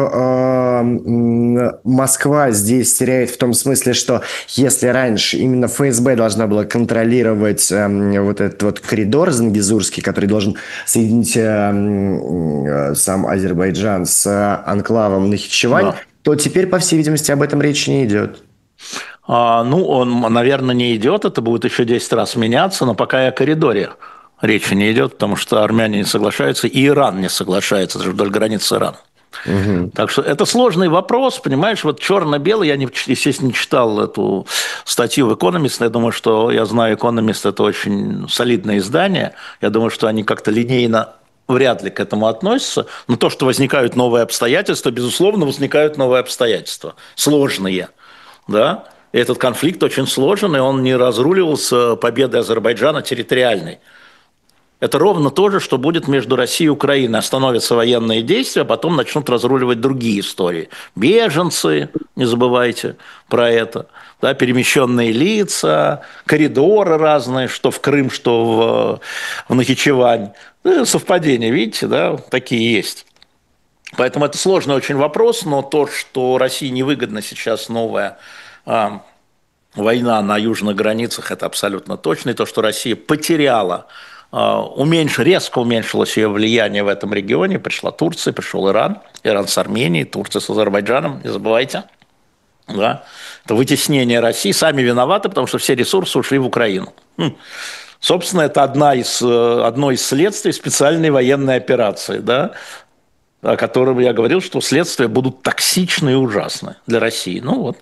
э, Москва здесь теряет в том смысле, что если раньше именно эф эс бэ должна была контролировать э, вот этот вот коридор зангезурский, который должен соединить э, э, сам Азербайджан с анклавом Нахичевань, да. то теперь, по всей видимости, об этом речи не идет. А, ну, он, наверное, не идет, это будет еще десять раз меняться, но пока и о коридоре речи не идет, потому что армяне не соглашаются, и Иран не соглашается, даже вдоль границы Ирана. Угу. Так что это сложный вопрос, понимаешь, вот черно-белый, я, не, естественно, не читал эту статью в Economist, я думаю, что, я знаю, Economist – это очень солидное издание, я думаю, что они как-то линейно вряд ли к этому относятся, но то, что возникают новые обстоятельства, безусловно, возникают новые обстоятельства, сложные, да, и этот конфликт очень сложный, он не разруливался победой Азербайджана территориальной. Это ровно то же, что будет между Россией и Украиной. Остановятся военные действия, а потом начнут разруливать другие истории. Беженцы, не забывайте про это, да, перемещенные лица, коридоры разные, что в Крым, что в, в Нахичевань. Ну, совпадения, видите, да, такие есть. Поэтому это сложный очень вопрос, но то, что России невыгодна сейчас новая а, война на южных границах, это абсолютно точно. И то, что Россия потеряла Уменьш, резко уменьшилось ее влияние в этом регионе. Пришла Турция, пришел Иран, Иран с Арменией, Турция с Азербайджаном, не забывайте. Да? Это вытеснение России, сами виноваты, потому что все ресурсы ушли в Украину. Хм. Собственно, это одна из, одно из следствий специальной военной операции, да? О котором я говорил, что следствия будут токсичны и ужасны для России. Ну вот.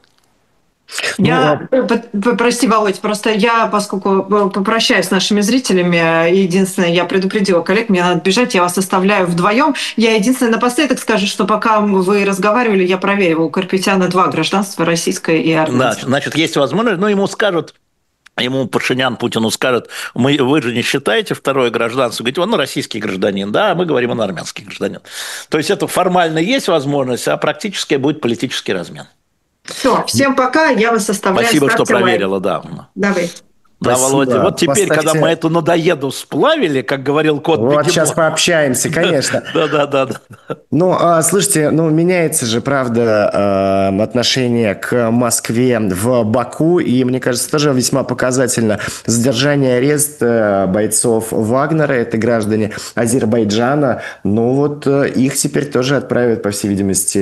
Я, ну, прости, Володь, просто я, поскольку попрощаюсь с нашими зрителями, единственное, я предупредила коллег, мне надо бежать, я вас оставляю вдвоем. Я единственное напоследок скажу, что пока вы разговаривали, я проверила, у Карапетяна два гражданства, российское и армянское. Да, значит, есть возможность, но ему скажут, ему Пашинян Путину скажет, мы, вы же не считаете второе гражданство, говорите, он ну, российский гражданин, да, а мы говорим, он армянский гражданин. То есть это формально есть возможность, а практически будет политический размен. Все, всем пока, я вас оставляю. Спасибо, что проверила, да. Давай. Да, Спасибо. Володя, вот теперь, Поставьте... когда мы эту надоеду сплавили, как говорил кот Вот Бегемот. Сейчас пообщаемся, конечно. Да-да-да. Ну, слушайте, ну, меняется же, правда, отношение к Москве в Баку, и, мне кажется, тоже весьма показательно. Задержание, арест бойцов Вагнера, это граждане Азербайджана, ну, вот их теперь тоже отправят, по всей видимости,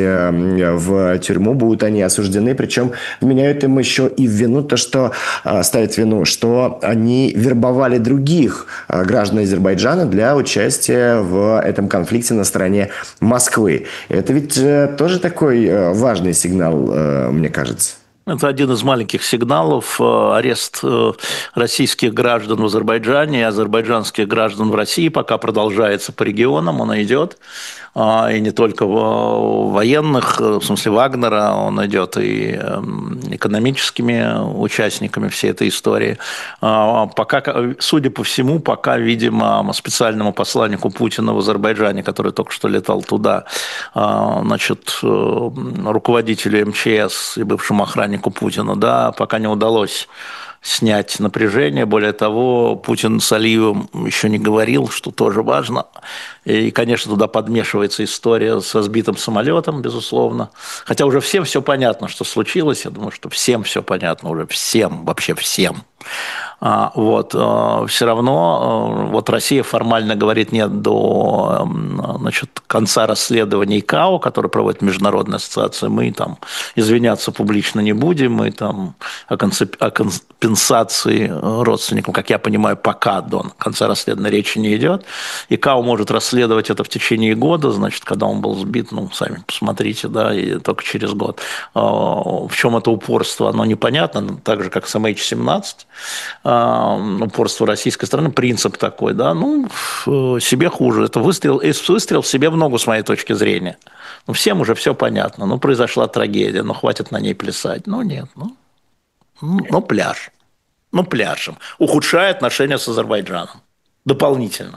в тюрьму, будут они осуждены, причем вменяют им еще и в вину то, что, ставят вину, что что они вербовали других граждан Азербайджана для участия в этом конфликте на стороне Москвы. Это ведь тоже такой важный сигнал, мне кажется. Это один из маленьких сигналов. Арест российских граждан в Азербайджане и азербайджанских граждан в России пока продолжается по регионам, он идет. И не только военных, в смысле Вагнера, он идет и экономическими участниками всей этой истории. Пока, судя по всему, пока, видимо, специальному посланнику Путина в Азербайджане, который только что летал туда, значит, руководителю эм че эс и бывшему охраннику Путина, да, пока не удалось снять напряжение. Более того, Путин с Алиевым еще не говорил, что тоже важно. И, конечно, туда подмешивается история со сбитым самолетом, безусловно. Хотя уже всем все понятно, что случилось. Я думаю, что всем все понятно уже. Всем, вообще всем. Вот. Все равно вот Россия формально говорит нет до, значит, конца расследования ИКАО, который проводит Международная ассоциация. Мы там извиняться публично не будем, мы там о компенсации родственникам, как я понимаю, пока до конца расследования речи не идет. ИКАО может расследовать это в течение года, значит, когда он был сбит, ну, сами посмотрите, да, и только через год. В чем это упорство, оно непонятно, так же, как с эм эйч семнадцать, упорство российской страны, принцип такой, да, ну, себе хуже, это выстрел, выстрел в себе в ногу, с моей точки зрения. Ну, всем уже все понятно, ну, произошла трагедия, ну, хватит на ней плясать, ну, нет, ну, ну, пляж, ну, пляжем, ухудшая отношения с Азербайджаном дополнительно.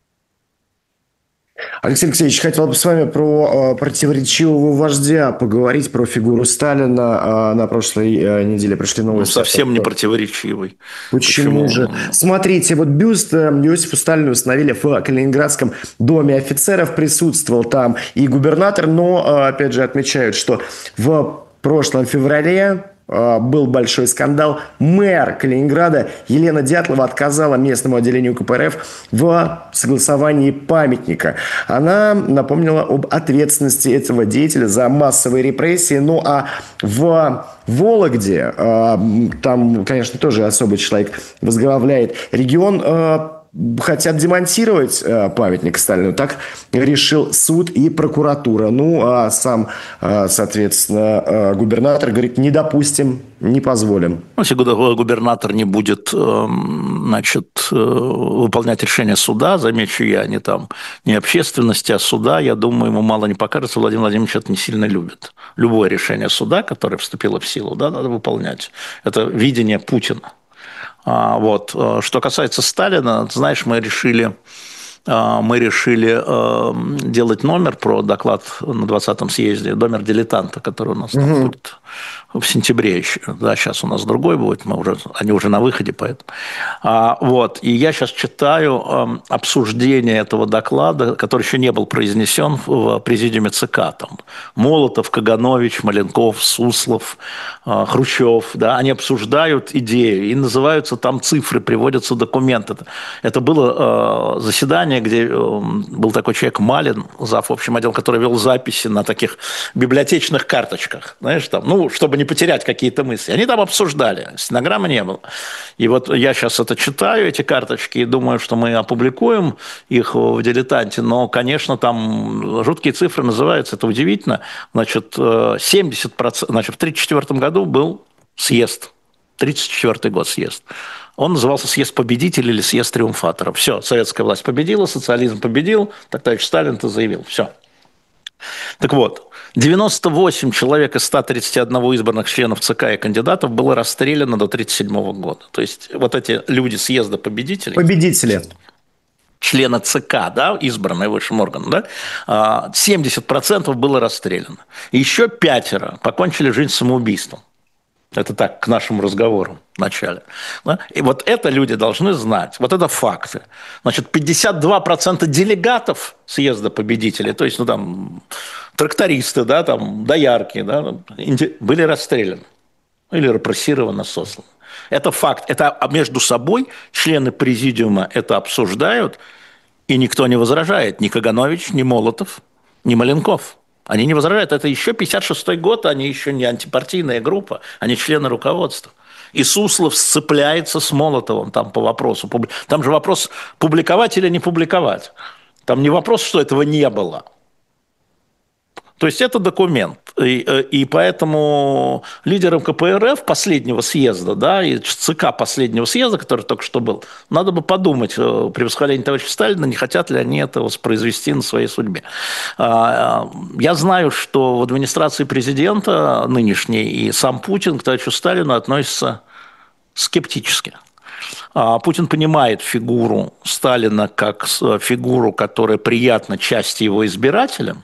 Алексей Алексеевич, хотел бы с вами про э, противоречивого вождя поговорить, про фигуру Сталина. Э, на прошлой э, неделе пришли новости. Ну, совсем не противоречивый. Почему, Почему же? Смотрите, вот бюст э, Иосифу Сталину установили в Калининградском доме офицеров. Присутствовал там и губернатор, но, э, опять же, отмечают, что в прошлом феврале был большой скандал. Мэр Калининграда Елена Дятлова отказала местному отделению ка пэ эр эф в согласовании памятника. Она напомнила об ответственности этого деятеля за массовые репрессии. Ну а в Вологде, там, конечно, тоже особый человек возглавляет регион, хотят демонтировать э, памятник Сталину. Так решил суд и прокуратура. Ну, а сам, э, соответственно, э, губернатор говорит, не допустим, не позволим. Если губернатор не будет, э, значит, э, выполнять решение суда, замечу я, не там, не общественности, а суда, я думаю, ему мало не покажется, Владимир Владимирович это не сильно любит. Любое решение суда, которое вступило в силу, да, надо выполнять. Это видение Путина. Вот. Что касается Сталина, знаешь, мы решили, мы решили делать номер про доклад на двадцатом съезде, номер дилетанта, который у нас там угу. будет в сентябре еще. Да, сейчас у нас другой будет, мы уже, они уже на выходе, поэтому. Вот. И я сейчас читаю обсуждение этого доклада, который еще не был произнесен в президиуме ЦК. Там Молотов, Каганович, Маленков, Суслов, Хрущев. Да, они обсуждают идею и называются там цифры, приводятся документы. Это было заседание, где был такой человек Малин, зав. Общим отделом, который вел записи на таких библиотечных карточках, знаешь, там, ну, чтобы не потерять какие-то мысли. Они там обсуждали, стенограммы не было. И вот я сейчас это читаю, эти карточки, и думаю, что мы опубликуем их в «Дилетанте», но, конечно, там жуткие цифры называются, это удивительно. Значит, семьдесят процентов, значит, в тридцать четвёртом году был съезд, тридцать четвёртый год съезд. Он назывался съезд победителей или съезд триумфаторов. Все, советская власть победила, социализм победил, так товарищ Сталин-то заявил. Все. Так вот, девяносто восемь человек из ста тридцати одного избранных членов ЦК и кандидатов было расстреляно до тридцать седьмого года. То есть вот эти люди съезда победителей... Победители. Члены ЦК, да, избранные высшим органом, да, семьдесят процентов было расстреляно. Еще пятеро покончили жизнь самоубийством. Это так, к нашему разговору в начале. Да? И вот это люди должны знать. Вот это факты. Значит, пятьдесят два процента делегатов съезда победителей, то есть, ну, там, трактористы, да, там, доярки, да, были расстреляны или репрессированы, сосланы. Это факт. Это между собой члены президиума это обсуждают, и никто не возражает. Ни Каганович, ни Молотов, ни Маленков. Они не возражают. Это еще пятьдесят шестой год, они еще не антипартийная группа, они члены руководства. И Суслов сцепляется с Молотовым там по вопросу. Там же вопрос, публиковать или не публиковать. Там не вопрос, что этого не было. То есть это документ. И, и поэтому лидерам ка пэ эр эф последнего съезда, да, и ЦК последнего съезда, который только что был, надо бы подумать при восхвалении товарища Сталина, не хотят ли они это воспроизвести на своей судьбе. Я знаю, что в администрации президента нынешней и сам Путин к товарищу Сталину относятся скептически. Путин понимает фигуру Сталина как фигуру, которая приятна части его избирателям.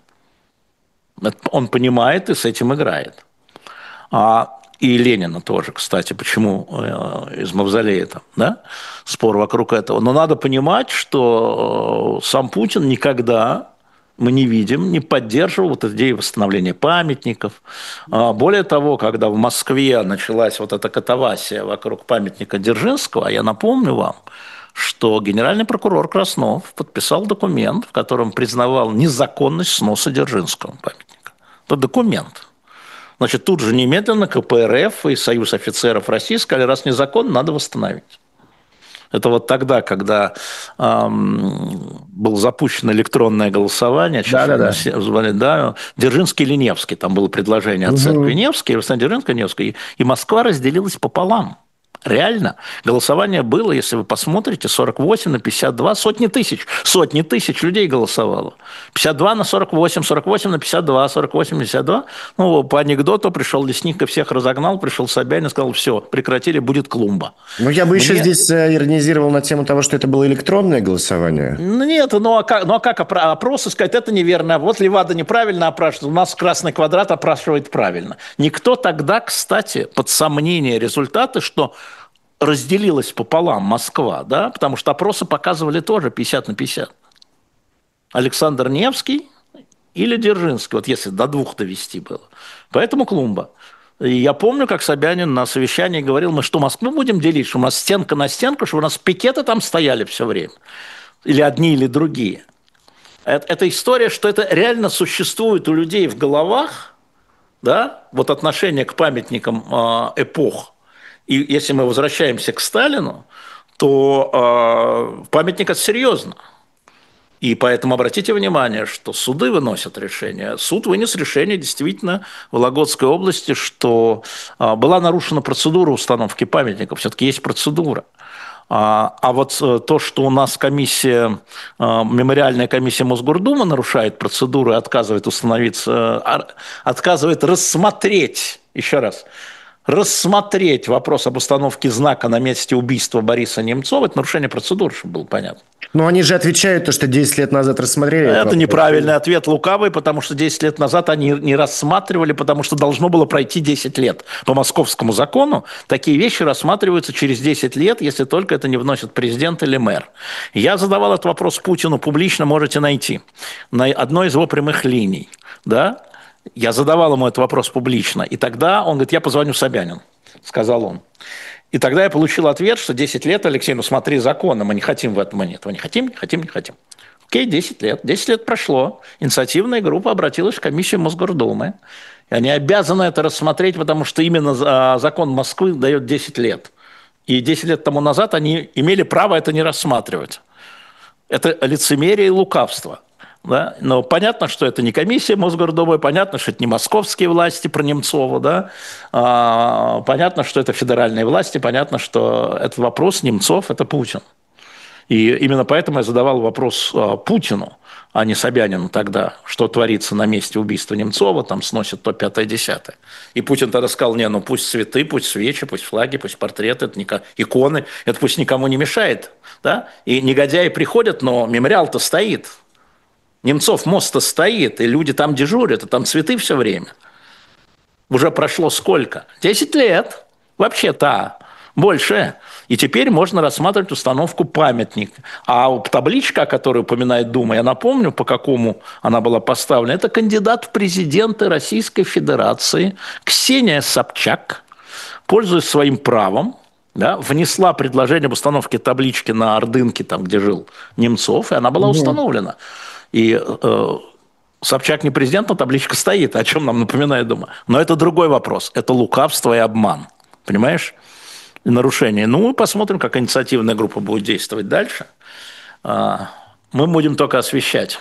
Он понимает и с этим играет. А, и Ленина тоже, кстати, почему из мавзолея там, да? Спор вокруг этого. Но надо понимать, что сам Путин никогда мы не видим, не поддерживал вот идею восстановления памятников. Более того, когда в Москве началась вот эта катавасия вокруг памятника Дзержинского, я напомню вам, что генеральный прокурор Краснов подписал документ, в котором признавал незаконность сноса Дзержинского памятника. Это документ. Значит, тут же немедленно ка пэ эр эф и Союз офицеров России сказали, раз незаконно, надо восстановить. Это вот тогда, когда эм, было запущено электронное голосование, да, да, да. Звали, да, Дзержинский или Невский, там было предложение от церкви угу. Невский, Дзержинский, Невский, и Москва разделилась пополам. Реально. Голосование было, если вы посмотрите, сорок восемь на пятьдесят два, сотни тысяч, сотни тысяч людей голосовало. пятьдесят два на сорок восемь, сорок восемь на пятьдесят два, сорок восемь на пятьдесят два. Ну, по анекдоту пришел Лесник и всех разогнал, пришел Собянин и сказал, все, прекратили, будет клумба. Ну, я бы Мне... еще здесь иронизировал на тему того, что это было электронное голосование. Нет, ну а как, ну, а как опросы сказать, это неверно. Вот Левада неправильно опрашивает, у нас красный квадрат опрашивает правильно. Никто тогда, кстати, под сомнение результаты, что разделилась пополам Москва, да, потому что опросы показывали тоже пятьдесят на пятьдесят. Александр Невский или Дзержинский, вот если до двух довести было. Поэтому клумба. И я помню, как Собянин на совещании говорил, мы что, Москву будем делить, что у нас стенка на стенку, что у нас пикеты там стояли все время. Или одни, или другие. Это, это история, что это реально существует у людей в головах, да, вот отношение к памятникам э, эпох. И если мы возвращаемся к Сталину, то э, памятник – это серьезно. И поэтому обратите внимание, что суды выносят решение. Суд вынес решение действительно в Вологодской области, что э, была нарушена процедура установки памятников. Все-таки есть процедура. А, а вот то, что у нас комиссия, э, мемориальная комиссия Мосгордумы нарушает процедуру и отказывает установиться, э, отказывает рассмотреть, еще раз, рассмотреть вопрос об установке знака на месте убийства Бориса Немцова, это нарушение процедуры, чтобы было понятно. Но они же отвечают, то, что десять лет назад рассмотрели. Это вопрос. Неправильный ответ, лукавый, потому что десять лет назад они не рассматривали, потому что должно было пройти десять лет. По московскому закону такие вещи рассматриваются через десять лет, если только это не вносит президент или мэр. Я задавал этот вопрос Путину публично, можете найти, на одной из его прямых линий, да. Я задавал ему этот вопрос публично, и тогда он говорит, я позвоню Собянину, сказал он. И тогда я получил ответ, что десять лет, Алексей, ну смотри, законно, мы не хотим в этом, нет, вы не хотим, не хотим, не хотим. Окей, десять лет, десять лет прошло, инициативная группа обратилась в комиссию Мосгордумы, и они обязаны это рассмотреть, потому что именно закон Москвы дает десять лет. И десять лет тому назад они имели право это не рассматривать. Это лицемерие и лукавство. Да? Но понятно, что это не комиссия Мосгордумы, понятно, что это не московские власти про Немцова, да? А, понятно, что это федеральные власти, понятно, что этот вопрос Немцов – это Путин. И именно поэтому я задавал вопрос а, Путину, а не Собянину тогда, что творится на месте убийства Немцова, там сносят то пятое, десятое. И Путин тогда сказал, не, ну пусть цветы, пусть свечи, пусть флаги, пусть портреты, это никак, иконы, это пусть никому не мешает. Да? И негодяи приходят, но мемориал-то стоит. Немцов мост-то стоит, и люди там дежурят, и там цветы все время. Уже прошло сколько? Десять лет. Вообще-то больше. И теперь можно рассматривать установку памятника. А табличка, которую упоминает Дума, я напомню, по какому она была поставлена, это кандидат в президенты Российской Федерации Ксения Собчак, пользуясь своим правом, да, внесла предложение об установке таблички на Ордынке, там, где жил Немцов, и она была угу. установлена. И э, Собчак не президент, но табличка стоит, о чем нам напоминает Дума. Но это другой вопрос. Это лукавство и обман. Понимаешь? И нарушение. Ну, посмотрим, как инициативная группа будет действовать дальше. А, мы будем только освещать.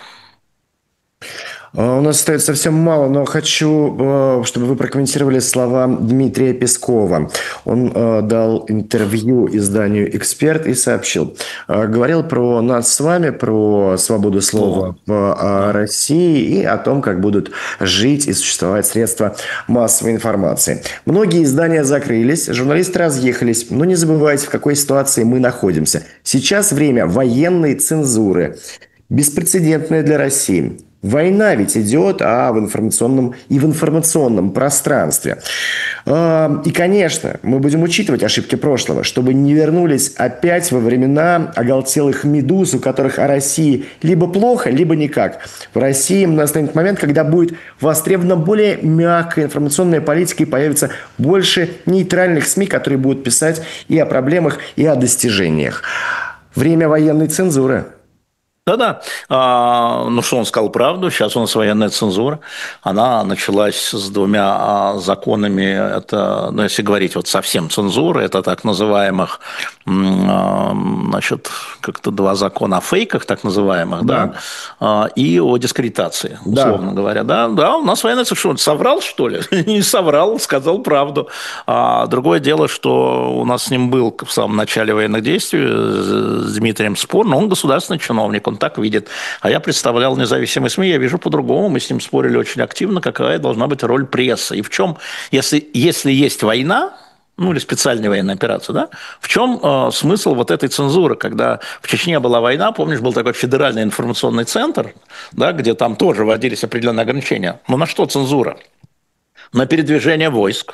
У нас остается совсем мало, но хочу, чтобы вы прокомментировали слова Дмитрия Пескова. Он дал интервью изданию «Эксперт» и сообщил. Говорил про нас с вами, про свободу слова в России и о том, как будут жить и существовать средства массовой информации. Многие издания закрылись, журналисты разъехались, но не забывайте, в какой ситуации мы находимся. Сейчас время военной цензуры. Беспрецедентное для России. Война ведь идет, а в информационном и в информационном пространстве. А, И, конечно, мы будем учитывать ошибки прошлого, чтобы не вернулись опять во времена оголтелых медуз, у которых о России либо плохо, либо никак. В России настанет момент, когда будет востребована более мягкая информационная политика и появится больше нейтральных СМИ, которые будут писать и о проблемах, и о достижениях. Время военной цензуры. Да-да. А, ну, что он сказал правду. Сейчас у нас военная цензура. Она началась с двумя а, законами. Это, ну, если говорить вот совсем цензура, это так называемых, а, значит, как-то два закона о фейках, так называемых, да, да а, и о дискредитации, условно да. говоря. Да, да, у нас военная цензура. Соврал, что ли? Не соврал, сказал правду. А другое дело, что у нас с ним был в самом начале военных действий с Дмитрием спор, но он государственный чиновник, он так видит. А я представлял независимые СМИ, я вижу по-другому. Мы с ним спорили очень активно, какая должна быть роль прессы. И в чем, если, если есть война, ну или специальная военная операция, да, в чем э, смысл вот этой цензуры, когда в Чечне была война, помнишь, был такой федеральный информационный центр, да, где там тоже вводились определенные ограничения. Но на что цензура? На передвижение войск,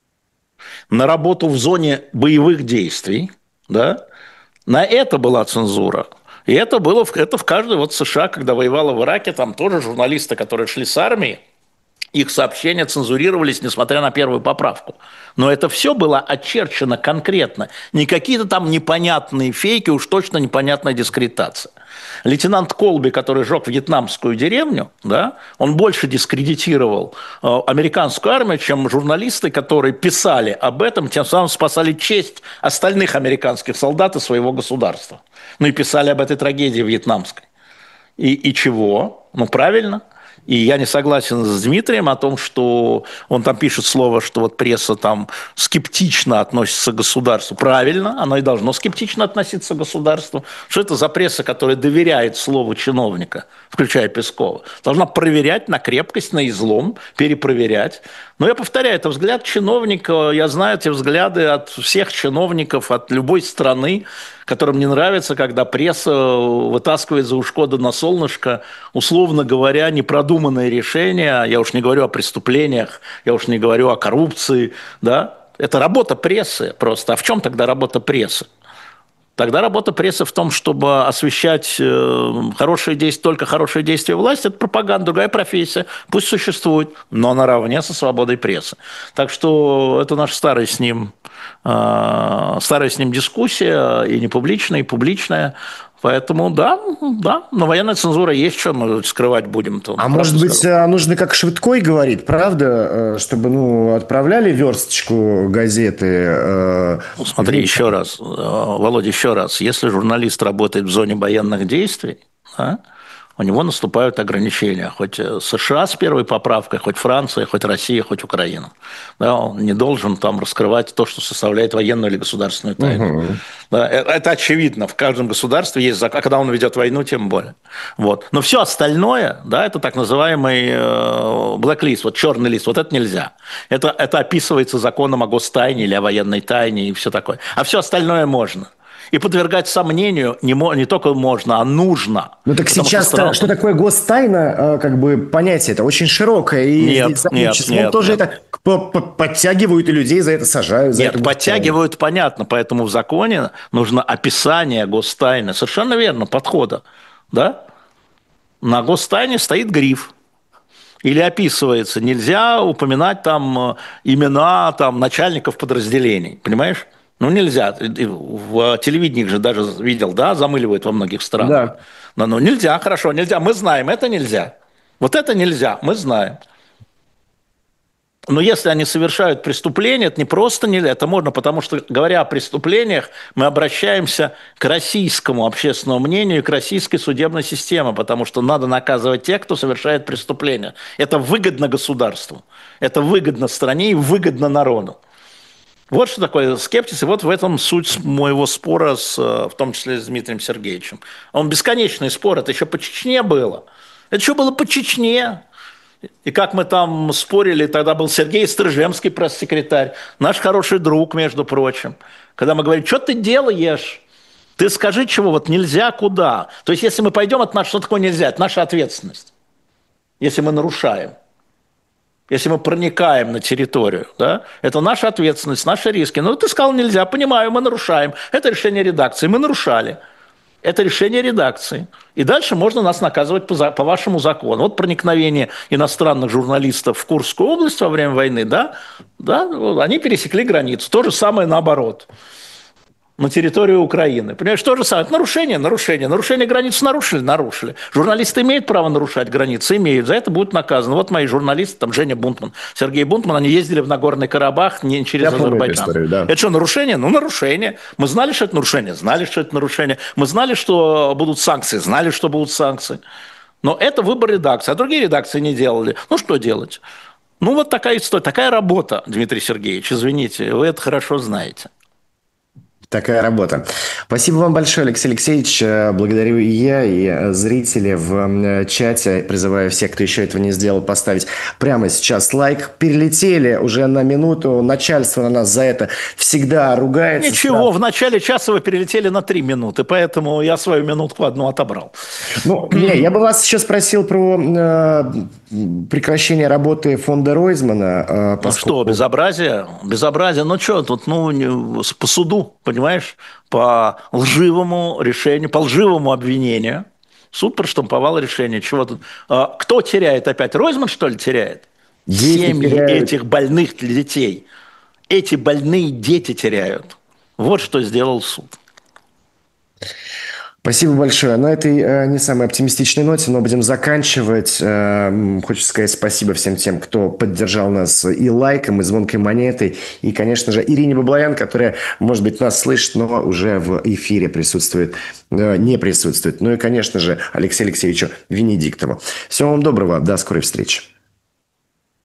на работу в зоне боевых действий, да, на это была цензура. И это было это в каждой вот США, когда воевала в Ираке, там тоже журналисты, которые шли с армии, их сообщения цензурировались, несмотря на первую поправку. Но это все было очерчено конкретно. Не какие-то там непонятные фейки, уж точно непонятная дискредитация. Лейтенант Колби, который жег вьетнамскую деревню, да, он больше дискредитировал э, американскую армию, чем журналисты, которые писали об этом, тем самым спасали честь остальных американских солдат и своего государства. Ну и писали об этой трагедии вьетнамской. И, и чего? Ну правильно. И я не согласен с Дмитрием о том, что он там пишет слово, что вот пресса там скептично относится к государству. Правильно, оно и должно скептично относиться к государству. Что это за пресса, которая доверяет слову чиновника, включая Пескова? Должна проверять на крепкость, на излом, перепроверять. Но я повторяю, это взгляд чиновника, я знаю эти взгляды от всех чиновников, от любой страны, которым не нравится, когда пресса вытаскивает за ушко да на солнышко, условно говоря, непродуманные решения. Я уж не говорю о преступлениях, я уж не говорю о коррупции. Да? Это работа прессы просто. А в чем тогда работа прессы? Тогда работа прессы в том, чтобы освещать хорошие действия, только хорошие действия власти. Это пропаганда, другая профессия. Пусть существует, но наравне со свободой прессы. Так что это наш старый с ним, старая с ним дискуссия, и не публичная, и публичная. Поэтому да, да, но военная цензура есть, что мы скрывать будем-то. А может быть, скажу. Нужно, как Швидкой говорит, правда, чтобы ну, отправляли версточку газеты? Э, ну, смотри, еще раз, Володя, еще раз. Если журналист работает в зоне военных действий, да, у него наступают ограничения. Хоть США с первой поправкой, хоть Франция, хоть Россия, хоть Украина. Да, он не должен там раскрывать то, что составляет военную или государственную тайну. Угу. Да, это очевидно. В каждом государстве есть закон, а когда он ведет войну, тем более. Вот. Но все остальное, да, это так называемый blacklist, вот черный лист, вот это нельзя. Это, это описывается законом о гостайне или о военной тайне и все такое. А все остальное можно. И подвергать сомнению не, не только можно, а нужно. Ну так сейчас что, что такое гостайна, как бы понятие это очень широкое. И нет, нет, нет, тоже нет. это подтягивают и людей за это сажают. За нет, это подтягивают, понятно. Поэтому в законе нужно описание гостайны. Совершенно верно, подхода. Да? На гостайне стоит гриф. Или описывается. Нельзя упоминать там имена там, начальников подразделений. Понимаешь? Ну, нельзя. В телевидении же даже видел, да, замыливают во многих странах. Да. Но, ну, нельзя, хорошо, нельзя. Мы знаем, это нельзя. Вот это нельзя, мы знаем. Но если они совершают преступление, это не просто нельзя, это можно, потому что, говоря о преступлениях, мы обращаемся к российскому общественному мнению и к российской судебной системе, потому что надо наказывать тех, кто совершает преступления. Это выгодно государству, это выгодно стране и выгодно народу. Вот что такое скептиз, и вот в этом суть моего спора, с, в том числе с Дмитрием Сергеевичем. Он бесконечный спор, это еще по Чечне было. Это еще было по Чечне. И как мы там спорили, тогда был Сергей Стрижемский, пресс-секретарь, наш хороший друг, между прочим. Когда мы говорим, что ты делаешь? Ты скажи, чего, вот нельзя, куда? То есть, если мы пойдем, это наше, что такое нельзя? Это наша ответственность. если мы нарушаем. Если мы проникаем на территорию, да, это наша ответственность, наши риски. Ну, ты сказал, нельзя, понимаю, мы нарушаем. Это решение редакции, мы нарушали. Это решение редакции. И дальше можно нас наказывать по, по вашему закону. Вот проникновение иностранных журналистов в Курскую область во время войны, да, да, они пересекли границу. То же самое наоборот. На территорию Украины. Понимаешь, то же самое. Нарушение, нарушение. Нарушение границ нарушили, нарушили. Журналисты имеют право нарушать границы? Имеют. За это будут наказаны. Вот мои журналисты, там Женя Бунтман, Сергей Бунтман, они ездили в Нагорный Карабах не через Я Азербайджан. Историю, да. Это что, нарушение? Ну, нарушение. Мы знали, что это нарушение? Знали, что это нарушение. Мы знали, что будут санкции? Знали, что будут санкции. Но это выбор редакции. А другие редакции не делали. Ну, что делать? Ну, вот такая история. Такая работа, Дмитрий Сергеевич. Извините, вы это хорошо знаете. Такая работа. Спасибо вам большое, Алексей Алексеевич. Благодарю и я, и зрители в чате. Призываю всех, кто еще этого не сделал, поставить прямо сейчас лайк. Перелетели уже на минуту. Начальство на нас за это всегда ругается. Ничего, в начале часа вы перелетели на три минуты, поэтому я свою минутку одну отобрал. Ну, не, я бы вас еще спросил про э, прекращение работы фонда Ройзмана. Э, поскольку... Ну что, безобразие? Безобразие. Ну что тут, ну, по суду, понимаешь, по лживому решению, по лживому обвинению. Суд проштамповал решение. Чего тут? Кто теряет опять? Ройзман, что ли, теряет? Дети Семьи теряют. Этих больных детей. Эти больные дети теряют. Вот что сделал суд. Спасибо большое. На этой э, не самой оптимистичной ноте, но будем заканчивать. Э, хочется сказать спасибо всем тем, кто поддержал нас и лайком, и звонкой монетой. И, конечно же, Ирине Баблоян, которая, может быть, нас слышит, но уже в эфире присутствует, э, не присутствует. Ну и, конечно же, Алексею Алексеевичу Венедиктову. Всего вам доброго. До скорой встречи.